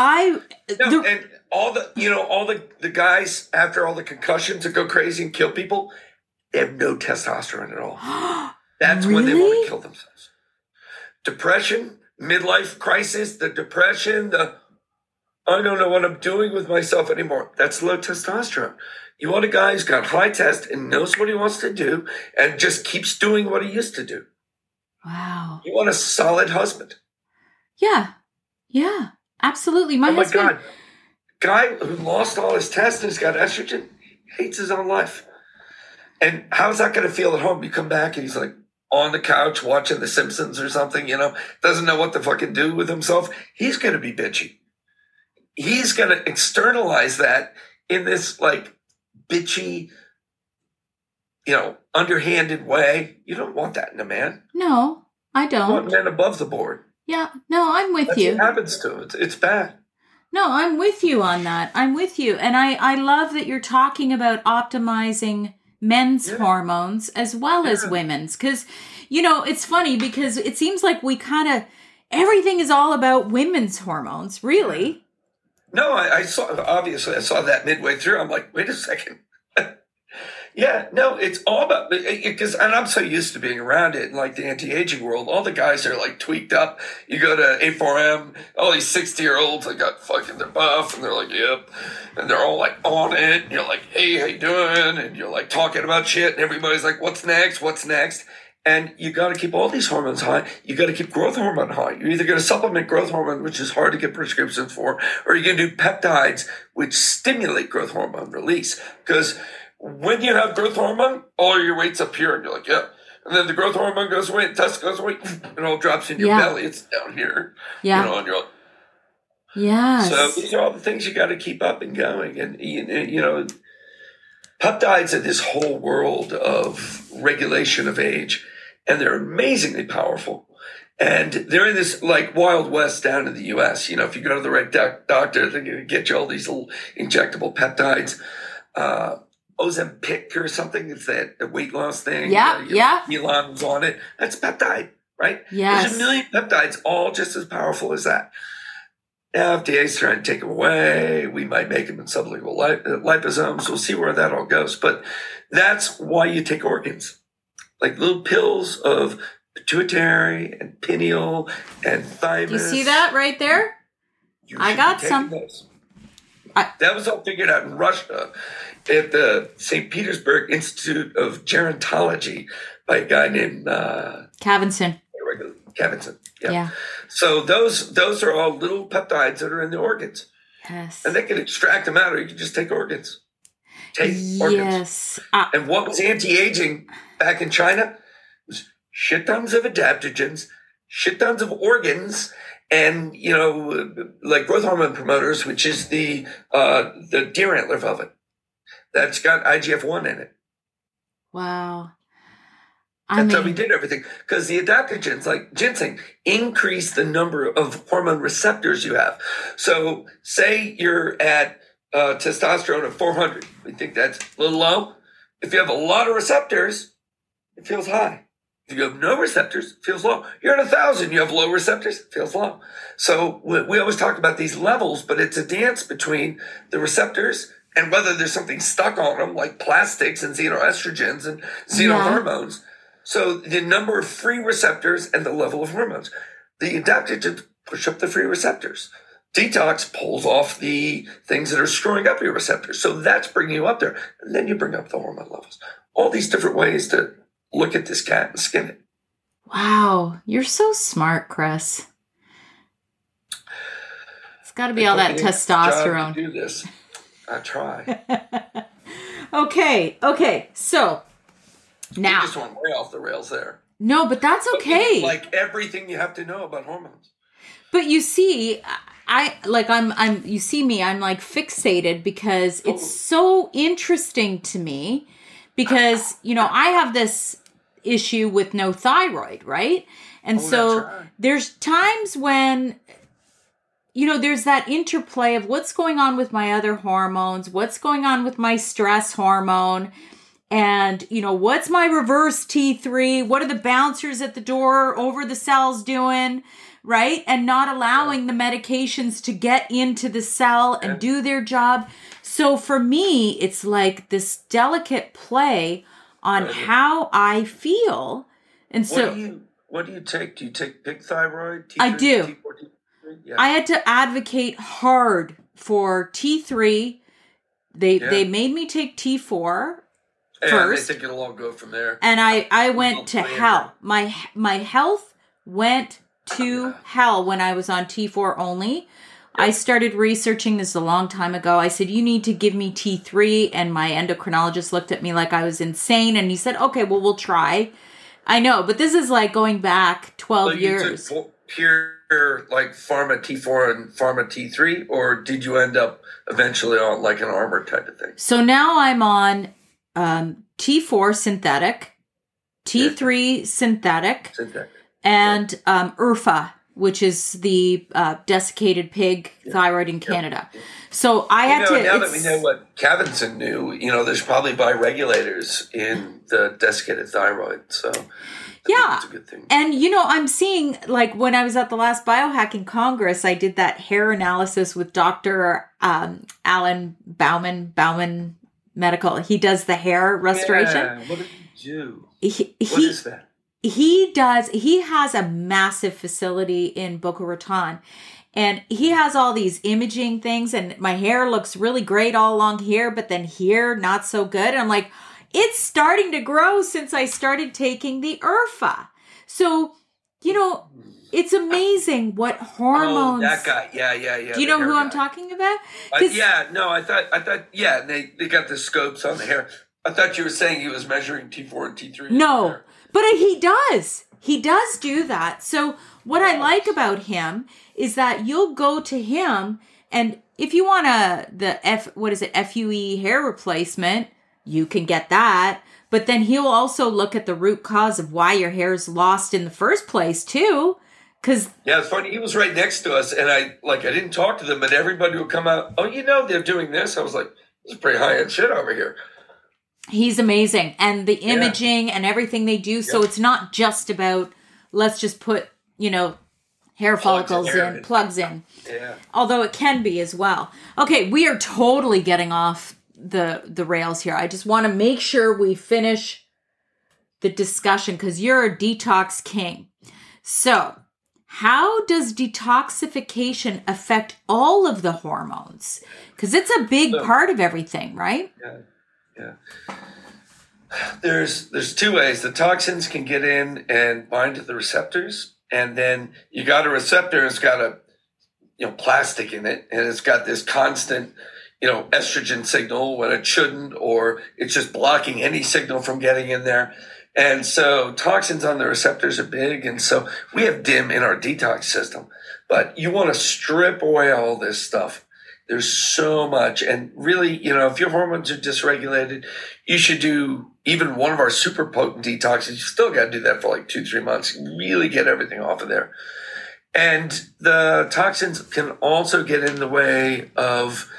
all the guys after all the concussions that go crazy and kill people, they have no testosterone at all. That's really? When they want to kill themselves. Depression, midlife crisis, the depression, I don't know what I'm doing with myself anymore. That's low testosterone. You want a guy who's got high test and knows what he wants to do and just keeps doing what he used to do. Wow. You want a solid husband. Yeah, absolutely. My husband... God. Guy who lost all his test and has got estrogen hates his own life. And how's that going to feel at home? You come back and he's like on the couch watching The Simpsons or something, doesn't know what to fucking do with himself. He's going to be bitchy. He's going to externalize that in this like bitchy, underhanded way. You don't want that in a man. No, I don't. You want men above the board. Yeah, no, I'm with you. That's what happens to him. It's bad. No, I'm with you on that. I'm with you. And I love that you're talking about optimizing men's hormones as well as women's. Because, it's funny because it seems like everything is all about women's hormones, really. No, I saw that midway through. I'm like, wait a second. Yeah, no, it's all about, and I'm so used to being around it in like the anti-aging world. All the guys are like tweaked up. You go to A4M, all these 60-year-olds, they got fucking, they're buff and they're like, yep. And they're all like on it. And you're like, hey, how you doing? And you're like talking about shit. And everybody's like, what's next? And you got to keep all these hormones high. You got to keep growth hormone high. You're either going to supplement growth hormone, which is hard to get prescriptions for, or you're going to do peptides, which stimulate growth hormone release. Because when you have growth hormone, all your weight's up here, and you're like, yeah. And then the growth hormone goes away, and test goes away, and it all drops in your belly. It's down here. Yeah. And you're like, yes. So these are all the things you got to keep up and going. And peptides are this whole world of regulation of age, and they're amazingly powerful. And they're in this like Wild West down in the U.S. If you go to the right doctor, they're going to get you all these little injectable peptides. Ozempic or something. It's that weight loss thing. Yeah. Elon was on it. That's peptide, right? Yes. There's a million peptides, all just as powerful as that. Now, FDA's trying to take them away. We might make them in sublingual liposomes. We'll see where that all goes. But that's why you take organs. Like little pills of pituitary and pineal and thymus. Do you see that right there? I got some. That was all figured out in Russia at the St. Petersburg Institute of Gerontology by a guy named Kavinson. Kavinson. Yeah. So those are all little peptides that are in the organs. Yes. And they can extract them out, or you can just take organs. Organs. Yes. And what was anti-aging back in China? It was shit tons of adaptogens, shit tons of organs, and like growth hormone promoters, which is the deer antler velvet that's got IGF-1 in it. Wow. That's how we did everything. Because the adaptogens, like ginseng, increase the number of hormone receptors you have. So say you're at testosterone of 400. We think that's a little low. If you have a lot of receptors, it feels high. If you have no receptors, it feels low. You're at 1,000, you have low receptors, it feels low. So we always talk about these levels, but it's a dance between the receptors and whether there's something stuck on them, like plastics and xenoestrogens and xenohormones. So the number of free receptors and the level of hormones. The adaptogens push up the free receptors. Detox pulls off the things that are screwing up your receptors. So that's bringing you up there. And then you bring up the hormone levels. All these different ways to look at this cat and skin it. Wow. You're so smart, Chris. It's got to be all that testosterone. To do this. I try. Okay. So now. You just went way off the rails there. No, but that's okay. Like everything you have to know about hormones. But you see, you see me, I'm like fixated because it's so interesting to me because, I have this issue with no thyroid, right? And so there's times when, there's that interplay of what's going on with my other hormones, what's going on with my stress hormone, and, what's my reverse T3? What are the bouncers at the door over the cells doing? Right? And not allowing the medications to get into the cell and do their job. So for me, it's like this delicate play on how I feel. And so what do you take? Do you take pig thyroid? T3, I do. T4, T3? Yeah. I had to advocate hard for T3. They made me take T4 first. They think it'll all go from there. And I went to hell. My health went to hell when I was on T4 only. I started researching this a long time ago. I said, you need to give me T3. And my endocrinologist looked at me like I was insane. And he said, okay, well, we'll try. I know, but this is like going back 12 years. You took pure like Pharma T4 and Pharma T3, or did you end up eventually on like an Armour type of thing? So now I'm on T4 synthetic, T3 synthetic. And IRFA, which is the desiccated pig thyroid in Canada. So I had to... Now that we know what Cavinson knew, there's probably bioregulators in the desiccated thyroid. So that's a good thing. And, I'm seeing, like, when I was at the last Biohacking Congress, I did that hair analysis with Dr. Alan Bauman Medical. He does the hair restoration. Yeah, what did he do? What is that? He has a massive facility in Boca Raton, and he has all these imaging things, and my hair looks really great all along here, but then here, not so good. And I'm like, it's starting to grow since I started taking the IRFA. So, it's amazing what hormones. Oh, that guy. Yeah. Do you know who I'm talking about? I thought, they got the scopes on the hair. I thought you were saying he was measuring T4 and T3. No. But he does. He does do that. So what I like about him is that you'll go to him, and if you want FUE hair replacement, you can get that. But then he'll also look at the root cause of why your hair's lost in the first place too. It's funny. He was right next to us, and I didn't talk to them, but everybody would come out. Oh, they're doing this. I was like, this is pretty high end shit over here. He's amazing. And the imaging and everything they do. So it's not just about, let's just put, hair follicles plugs in. Yeah. Although it can be as well. Okay, we are totally getting off the rails here. I just want to make sure we finish the discussion because you're a detox king. So, how does detoxification affect all of the hormones? Because it's a big part of everything, right? Yeah. There's two ways. The toxins can get in and bind to the receptors, and then you got a receptor. It's got a plastic in it, and it's got this constant estrogen signal when it shouldn't, or it's just blocking any signal from getting in there. And so toxins on the receptors are big, and so we have DIM in our detox system. But you want to strip away all this stuff. There's so much. And really, if your hormones are dysregulated, you should do even one of our super potent detoxes. You still got to do that for like 2-3 months. Really get everything off of there. And the toxins can also get in the way of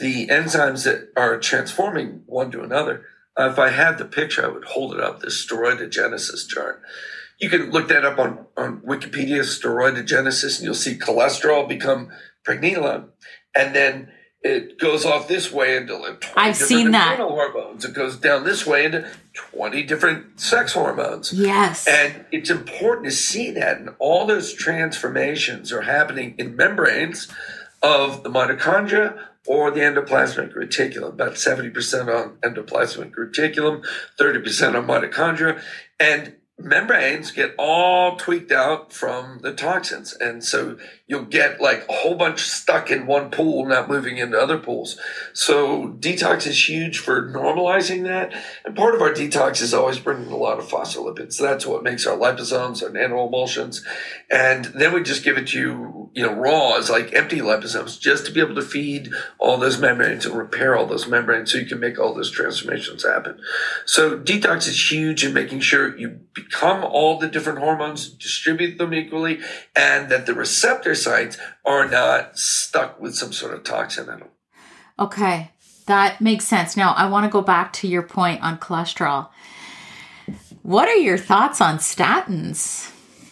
the enzymes that are transforming one to another. If I had the picture, I would hold it up, this steroidogenesis chart. You can look that up on Wikipedia, steroidogenesis, and you'll see cholesterol become pregnenolone. And then it goes off this way into like 20 I've seen that. hormones. It goes down this way into 20 different sex hormones. Yes. And it's important to see that. And all those transformations are happening in membranes of the mitochondria or the endoplasmic reticulum, about 70% on endoplasmic reticulum, 30% on mitochondria. And membranes get all tweaked out from the toxins. And so you'll get like a whole bunch stuck in one pool, not moving into other pools. So detox is huge for normalizing that. And part of our detox is always bringing a lot of phospholipids. That's what makes our liposomes, our nanoemulsions. And then we just give it to you, raw as like empty liposomes just to be able to feed all those membranes and repair all those membranes so you can make all those transformations happen. So detox is huge in making sure you become all the different hormones, distribute them equally, and that the receptor sites are not stuck with some sort of toxin in them. Okay, that makes sense. Now, I want to go back to your point on cholesterol. What are your thoughts on statins?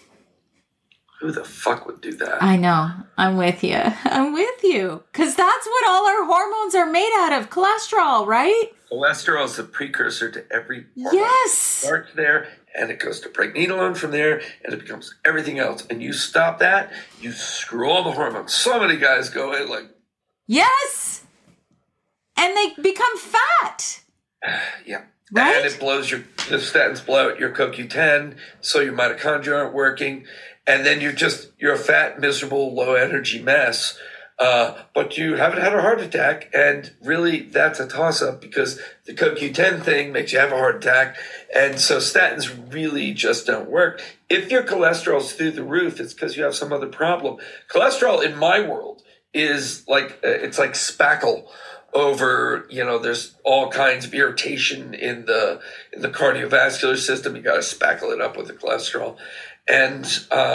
Who the fuck would do that? I know. I'm with you. Because that's what all our hormones are made out of, cholesterol, right? Cholesterol is the precursor to every hormone. Yes. It starts there, and it goes to pregnenolone from there, and it becomes everything else. And you stop that, you screw all the hormones. So many guys go in like... Yes! And they become fat. Yeah. Right? And the statins blow out your CoQ10, so your mitochondria aren't working. And then you're a fat, miserable, low energy mess. But you haven't had a heart attack. And really, that's a toss up because the CoQ10 thing makes you have a heart attack. And so statins really just don't work. If your cholesterol's through the roof, it's because you have some other problem. Cholesterol in my world is like, it's like spackle over, there's all kinds of irritation in the cardiovascular system. You got to spackle it up with the cholesterol. And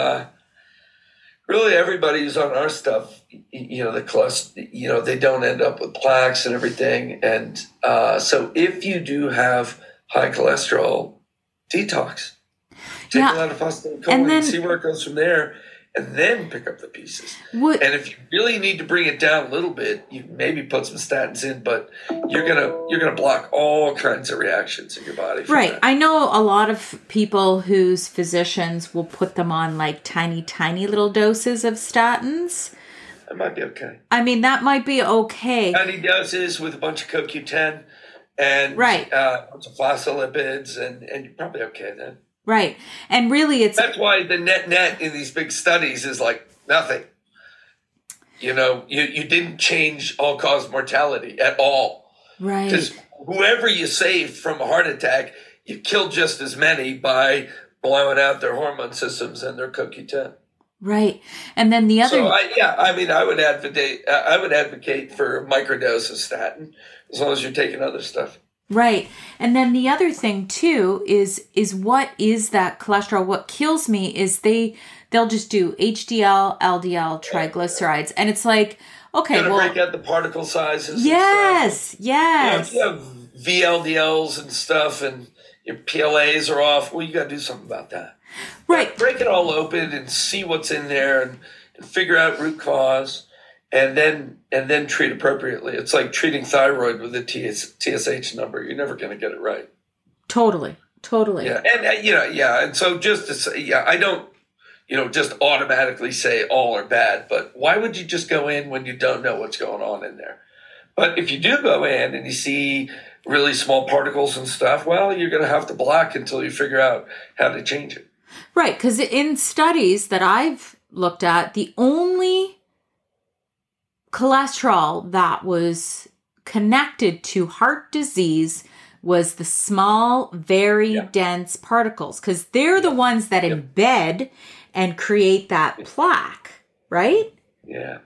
really everybody who's on our stuff, the cholesterol, they don't end up with plaques and everything. And so if you do have high cholesterol, detox. Take a lot of phosphatidylcholine and see where it goes from there, and then pick up the pieces. And if you really need to bring it down a little bit, you maybe put some statins in, but you're gonna block all kinds of reactions in your body. Right. That. I know a lot of people whose physicians will put them on like tiny little doses of statins. That might be okay. I mean, that might be okay. Tiny doses with a bunch of CoQ10 and a bunch of phospholipids, and you're probably okay then. Right. And really that's why the net in these big studies is like nothing. You didn't change all-cause mortality at all. Right. Because whoever you saved from a heart attack, you killed just as many by blowing out their hormone systems and their CoQ10. Right. And then the other... So, I would advocate for a microdose of statin as long as you're taking other stuff. Right. And then the other thing too is what is that cholesterol? What kills me is they'll just do HDL, LDL, triglycerides. And it's like, okay, break out the particle sizes. Yes. And stuff. If you have VLDLs and stuff and your PLAs are off, well, you got to do something about that. Right. Break it all open and see what's in there and figure out root cause. And then treat appropriately. It's like treating thyroid with a TSH number. You're never going to get it right. Totally. Yeah, and and so just to say, I don't, just automatically say all are bad. But why would you just go in when you don't know what's going on in there? But if you do go in and you see really small particles and stuff, well, you're going to have to block until you figure out how to change it. Right, because in studies that I've looked at, the only cholesterol that was connected to heart disease was the small, very dense particles, because they're the ones that embed and create that plaque, right? Yeah.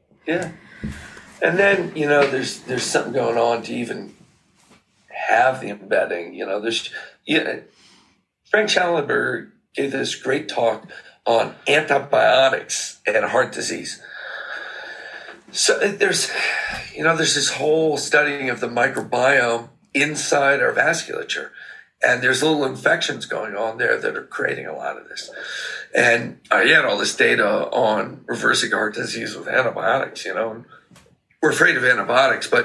And then, there's something going on to even have the embedding. Frank Schallenberg gave this great talk on antibiotics and heart disease. So there's this whole studying of the microbiome inside our vasculature. And there's little infections going on there that are creating a lot of this. And I had all this data on reversing heart disease with antibiotics, and we're afraid of antibiotics, but,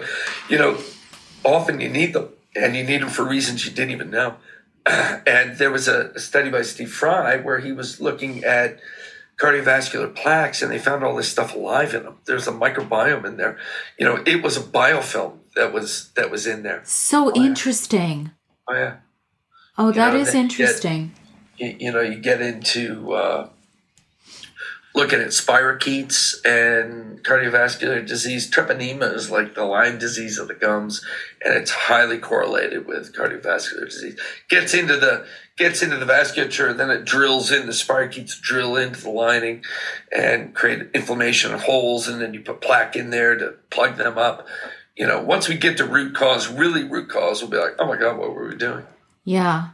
often you need them, and you need them for reasons you didn't even know. And there was a study by Steve Fry where he was looking at cardiovascular plaques, and they found all this stuff alive in them. There's a microbiome in there. It was a biofilm that was in there. So interesting. Oh, yeah. Oh, that is interesting. You get into looking at spirochetes and cardiovascular disease. Treponema is like the Lyme disease of the gums, and it's highly correlated with cardiovascular disease. Gets into the vasculature, then it drills in. The spirochetes drill into the lining and create inflammation and holes, and then you put plaque in there to plug them up. Once we get to root cause, we'll be like, oh my God, what were we doing? Yeah.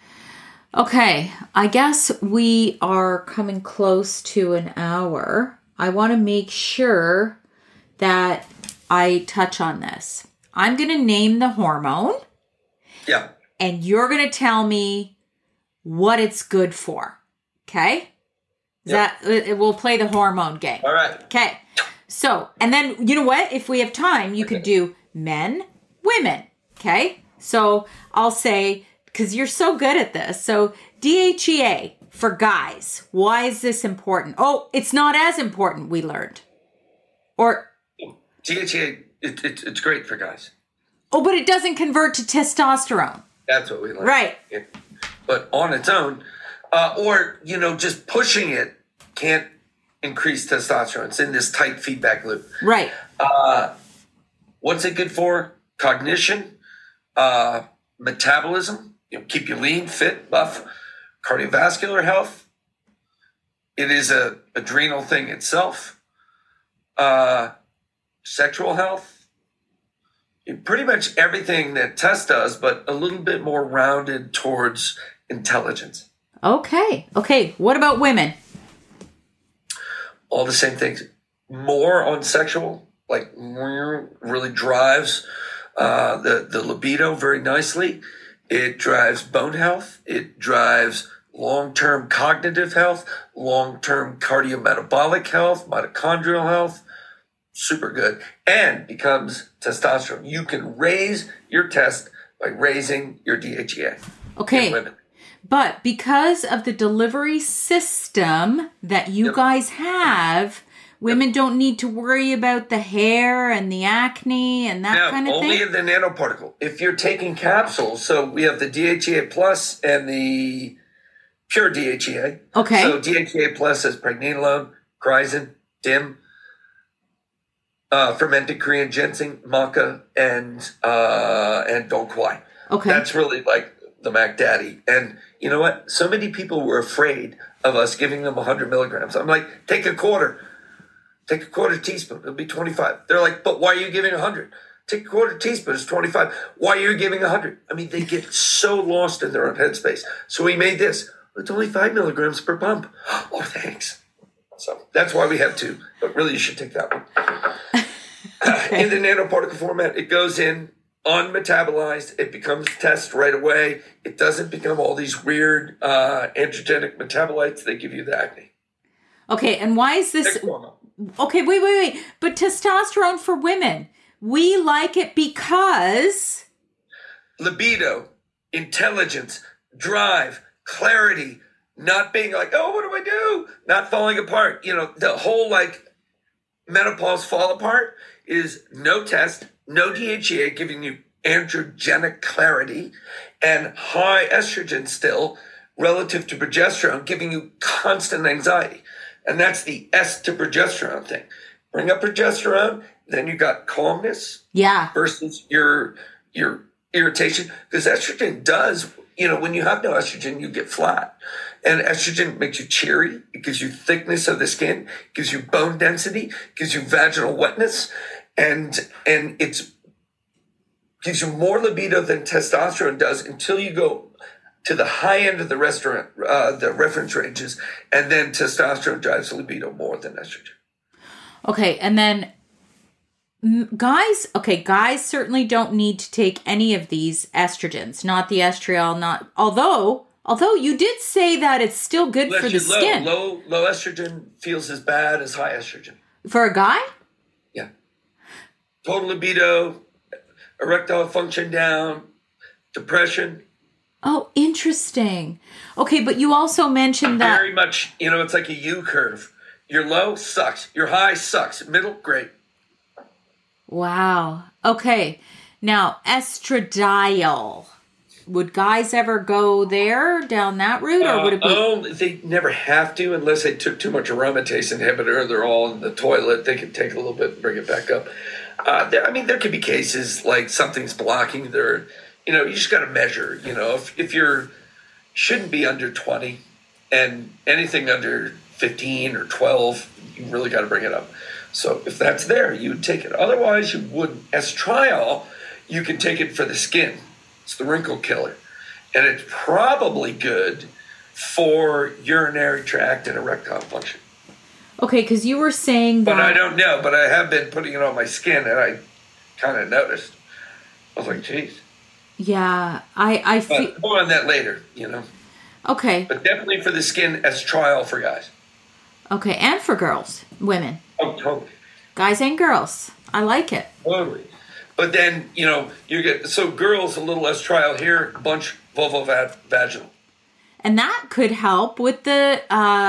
Okay. I guess we are coming close to an hour. I want to make sure that I touch on this. I'm going to name the hormone. Yeah. And you're going to tell me what it's good for. Okay? We'll play the hormone game. All right. Okay. So, and then you know what? If we have time, you could do men, women. Okay? So I'll say, because you're so good at this. So DHEA for guys. Why is this important? Oh, it's not as important, we learned. Or DHEA, it's great for guys. Oh, but it doesn't convert to testosterone. That's what we learned. Right. Yeah. But on its own, or just pushing it can't increase testosterone. It's in this tight feedback loop. Right. What's it good for? Cognition, metabolism, keep you lean, fit, buff, cardiovascular health. It is a adrenal thing itself. Sexual health. Pretty much everything that test does, but a little bit more rounded towards intelligence. Okay. What about women? All the same things. More on sexual, like really drives the libido very nicely. It drives bone health. It drives long-term cognitive health, long-term cardiometabolic health, mitochondrial health. Super good. And becomes testosterone. You can raise your test by raising your DHEA. Okay. In women. But because of the delivery system that you guys have, women don't need to worry about the hair and the acne and that kind of thing? Only in the nanoparticle. If you're taking capsules, so we have the DHEA Plus and the pure DHEA. Okay. So DHEA Plus is pregnenolone, chrysin, DIM, fermented Korean ginseng, maca, and dong quai. Okay. That's really like the Mac Daddy. And you know what? So many people were afraid of us giving them 100 milligrams. I'm like, take a quarter. Take a quarter teaspoon. It'll be 25. They're like, but why are you giving 100? Take a quarter teaspoon. It's 25. Why are you giving 100? I mean, they get so lost in their own headspace. So we made this. It's only 5 milligrams per pump. Oh, thanks. So that's why we have 2. But really, you should take that one. Okay. In the nanoparticle format, it goes in unmetabolized. It becomes test right away. It doesn't become all these weird androgenic metabolites that give you the acne. Okay, and why is this... Okay, wait. But testosterone for women, we like it because... Libido, intelligence, drive, clarity, not being like, oh, what do I do? Not falling apart. The whole menopause fall apart is no test, no DHEA giving you androgenic clarity and high estrogen still relative to progesterone giving you constant anxiety. And that's the S to progesterone thing. Bring up progesterone, then you got calmness. Yeah. Versus your irritation. Because estrogen does, when you have no estrogen, you get flat. And estrogen makes you cheery. It gives you thickness of the skin, gives you bone density, gives you vaginal wetness, and it gives you more libido than testosterone does until you go to the high end of the reference ranges, and then testosterone drives libido more than estrogen. Okay, and then Guys certainly don't need to take any of these estrogens, not the estriol, although you did say that it's still good for the skin. Low estrogen feels as bad as high estrogen. For a guy? Yeah. Total libido, erectile function down, depression. Oh, interesting. Okay, but you also mentioned that... Very much, it's like a U curve. Your low sucks. Your high sucks. Middle, great. Wow. Okay. Now, estradiol. Would guys ever go there, down that route, or would it be... They never have to unless they took too much aromatase inhibitor. They're all in the toilet. They can take a little bit and bring it back up. There could be cases like something's blocking their... you just got to measure. If you're... shouldn't be under 20, and anything under 15 or 12, you really got to bring it up. So if that's there, you would take it. Otherwise, you wouldn't. Estriol, you can take it for the skin. It's the wrinkle killer. And it's probably good for urinary tract and erectile function. Okay, because you were saying that... But I don't know. But I have been putting it on my skin, and I kind of noticed. I was like, geez. Yeah, I feel... More on that later, Okay. But definitely for the skin, estriol for guys. Okay, and for girls, women. Oh, totally. Guys and girls. I like it. Totally. But then, you get... So girls, a little estriol here, bunch vulvovaginal. And that could help with the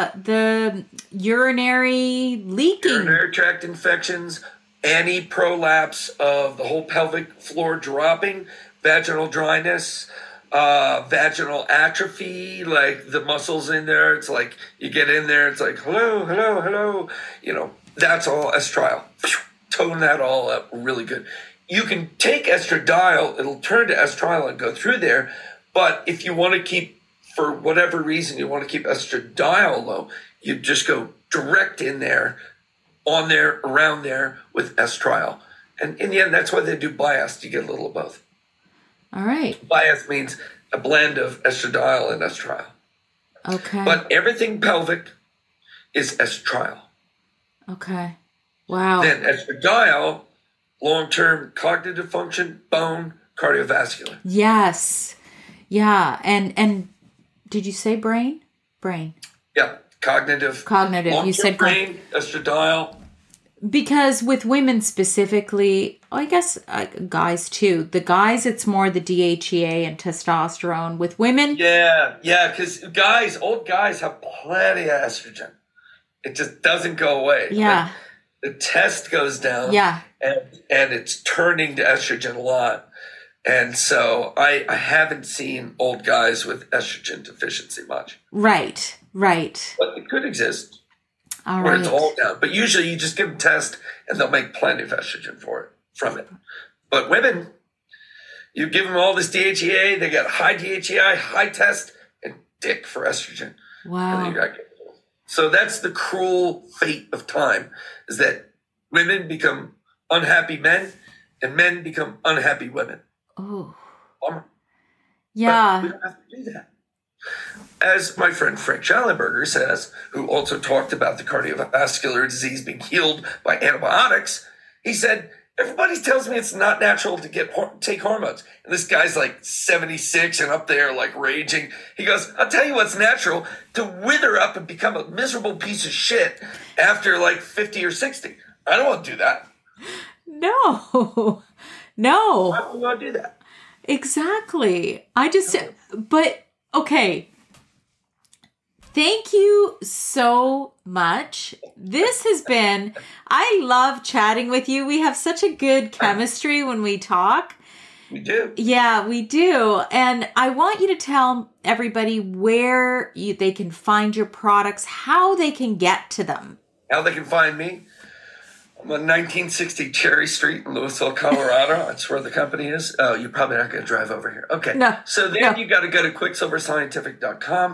urinary leaking. Urinary tract infections, anti-prolapse of the whole pelvic floor dropping, vaginal dryness, vaginal atrophy, like the muscles in there. It's like you get in there, it's like, hello, hello, hello. That's all estriol. Tone that all up really good. You can take estradiol, it'll turn to estriol and go through there. But if you want to keep, for whatever reason, you want to keep estradiol low, you just go direct in there, on there, around there with estriol. And in the end, that's why they do bias. You get a little of both. All right. Bias means a blend of estradiol and estriol. Okay. But everything pelvic is estriol. Okay. Wow. Then estradiol, long-term cognitive function, bone, cardiovascular. Yes. Yeah. And did you say brain? Brain. Yeah. Cognitive. You said brain, estradiol. Because with women specifically, I guess guys too. The guys, it's more the DHEA and testosterone. With women, yeah, because old guys have plenty of estrogen. It just doesn't go away. Yeah, the test goes down. Yeah, and it's turning to estrogen a lot. And so I haven't seen old guys with estrogen deficiency much. Right. But it could exist. All where right. It's all down. But usually you just give them a test and they'll make plenty of estrogen from it. But women, you give them all this DHEA, they got high DHEA, high test, and dick for estrogen. Wow. So that's the cruel fate of time, is that women become unhappy men and men become unhappy women. Oh. Bummer. Yeah. But we don't have to do that. As my friend Frank Schallenberger says, who also talked about the cardiovascular disease being healed by antibiotics, he said, everybody tells me it's not natural to take hormones. And this guy's like 76 and up there like raging. He goes, I'll tell you what's natural, to wither up and become a miserable piece of shit after like 50 or 60. I don't want to do that. No. Why would we want to do that? Exactly. But okay. Thank you so much. This has been, I love chatting with you. We have such a good chemistry when we talk. We do. Yeah, we do. And I want you to tell everybody where they can find your products, how they can get to them. How they can find me? I'm on 1960 Cherry Street in Louisville, Colorado. That's where the company is. Oh, you're probably not going to drive over here. Okay. No. So then you got to go to quicksilverscientific.com.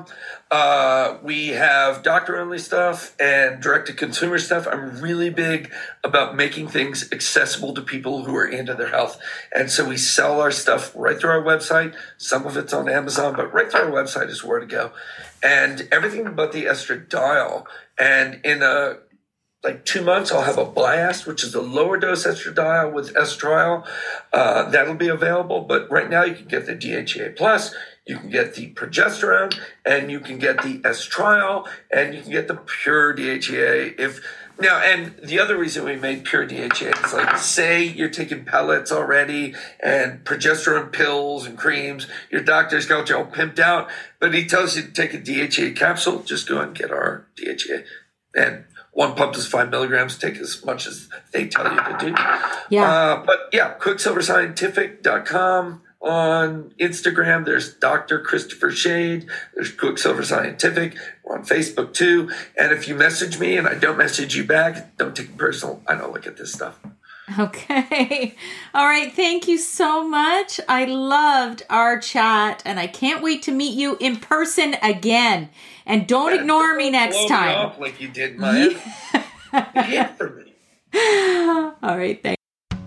We have doctor-only stuff and direct-to-consumer stuff. I'm really big about making things accessible to people who are into their health. And so we sell our stuff right through our website. Some of it's on Amazon, but right through our website is where to go. And everything but the estradiol. And in a like 2 months, I'll have a blast, which is a lower dose estradiol with estriol. That'll be available. But right now you can get the DHEA plus, you can get the progesterone, and you can get the estriol, and you can get the pure DHEA. And the other reason we made pure DHEA is, like, say you're taking pellets already and progesterone pills and creams, your doctor's got you all pimped out, but he tells you to take a DHEA capsule, just go and get our DHEA. And 1 pump is 5 milligrams. Take as much as they tell you to do. Yeah. But yeah, QuicksilverScientific.com. On Instagram, there's Dr. Christopher Shade. There's Quicksilver Scientific. We're on Facebook too. And if you message me and I don't message you back, don't take it personal. I don't look at this stuff. Okay. All right. Thank you so much. I loved our chat and I can't wait to meet you in person again. And don't ignore me next time. Me off like you did, Maya. Yeah, for me. All right. Thanks.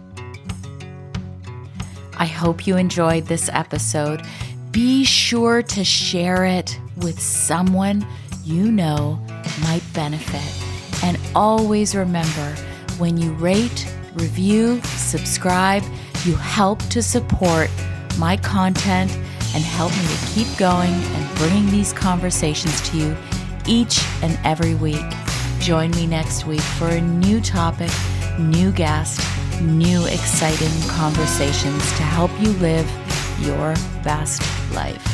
I hope you enjoyed this episode. Be sure to share it with someone you know might benefit. And always remember, when you rate, review, subscribe, you help to support my content and help me to keep going and bringing these conversations to you each and every week. Join me next week for a new topic, new guest, new exciting conversations to help you live your best life.